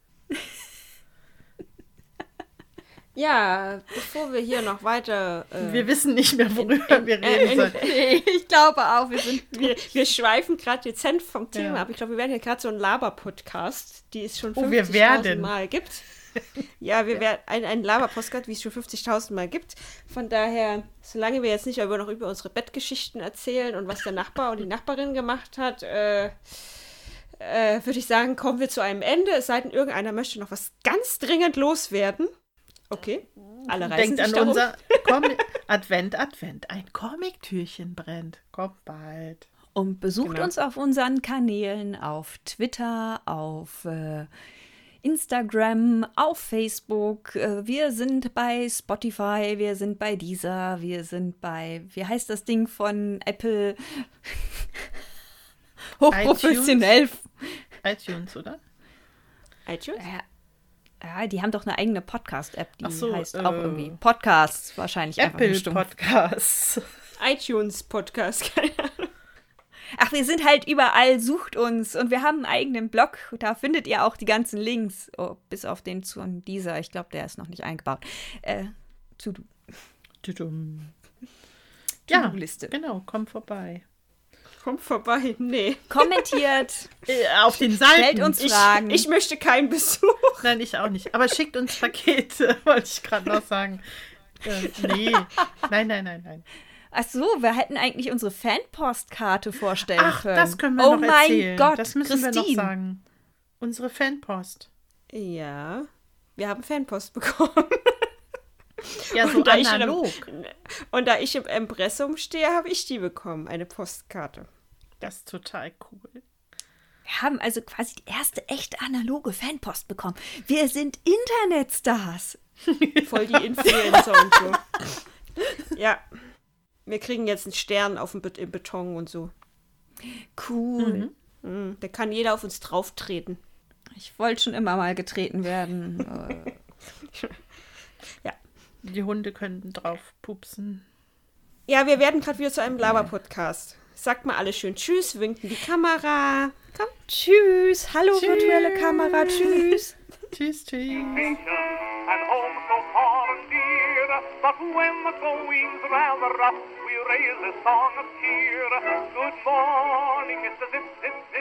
Ja, bevor wir hier noch weiter... Wir wissen nicht mehr, worüber wir reden sollen. Nee, ich glaube auch, wir schweifen gerade dezent vom Thema Ja. ab. Ich glaube, wir werden hier gerade so ein Laber-Podcast, die es schon Oh, wir 50.000 werden. Mal gibt. Ja, wir werden ein Laber-Podcast, wie es schon 50.000 Mal gibt. Von daher, solange wir jetzt nicht noch über unsere Bettgeschichten erzählen und was der Nachbar und die Nachbarin gemacht hat, würde ich sagen, kommen wir zu einem Ende. Es sei denn, irgendeiner möchte noch was ganz dringend loswerden. Okay, alle reißen Denkt sich an darum. unser Advent. Ein Comic-Türchen brennt. Kommt bald. Und besucht uns auf unseren Kanälen, auf Twitter, auf Instagram, auf Facebook. Wir sind bei Spotify, wir sind bei Deezer, wir sind bei, wie heißt das Ding von Apple? Hochprofessionell. iTunes, oder? iTunes? Ja, die haben doch eine eigene Podcast-App, die so, heißt auch irgendwie Podcasts wahrscheinlich. Apple einfach Podcasts. iTunes-Podcast, keine Ahnung. Ach, wir sind halt überall, sucht uns. Und wir haben einen eigenen Blog, da findet ihr auch die ganzen Links. Oh, bis auf den zu dieser, ich glaube, der ist noch nicht eingebaut. To-Do-Liste. Genau, kommt vorbei. Kommt vorbei, nee. Kommentiert. Auf den Seiten. Stellt uns Fragen. Ich möchte keinen Besuch. Nein, ich auch nicht. Aber schickt uns Pakete, wollte ich gerade noch sagen. Nee. Nein. Ach so, wir hätten eigentlich unsere Fanpostkarte vorstellen können. Das können wir noch erzählen. Oh mein Gott, das müssen wir noch Christine. sagen. Unsere Fanpost. Ja, wir haben Fanpost bekommen. Ja, so Und da analog. Und da ich im Impressum stehe, habe ich die bekommen, eine Postkarte. Das ist total cool. Wir haben also quasi die erste echt analoge Fanpost bekommen. Wir sind Internetstars. Voll die Influencer und so. Ja. Wir kriegen jetzt einen Stern im Beton und so. Cool. Da kann jeder auf uns drauftreten. Ich wollte schon immer mal getreten werden. Ja. Die Hunde können drauf pupsen. Ja, wir werden gerade wieder zu einem Laber-Podcast. Sagt mal alle schön Tschüss, winken die Kamera. Komm. Tschüss. Hallo, virtuelle Kamera. Tschüss. Tschüss. And home so far and dear, but when the going's rather rough, we raise a song of cheer. Good morning, Mr. Zip, Zip, Zip.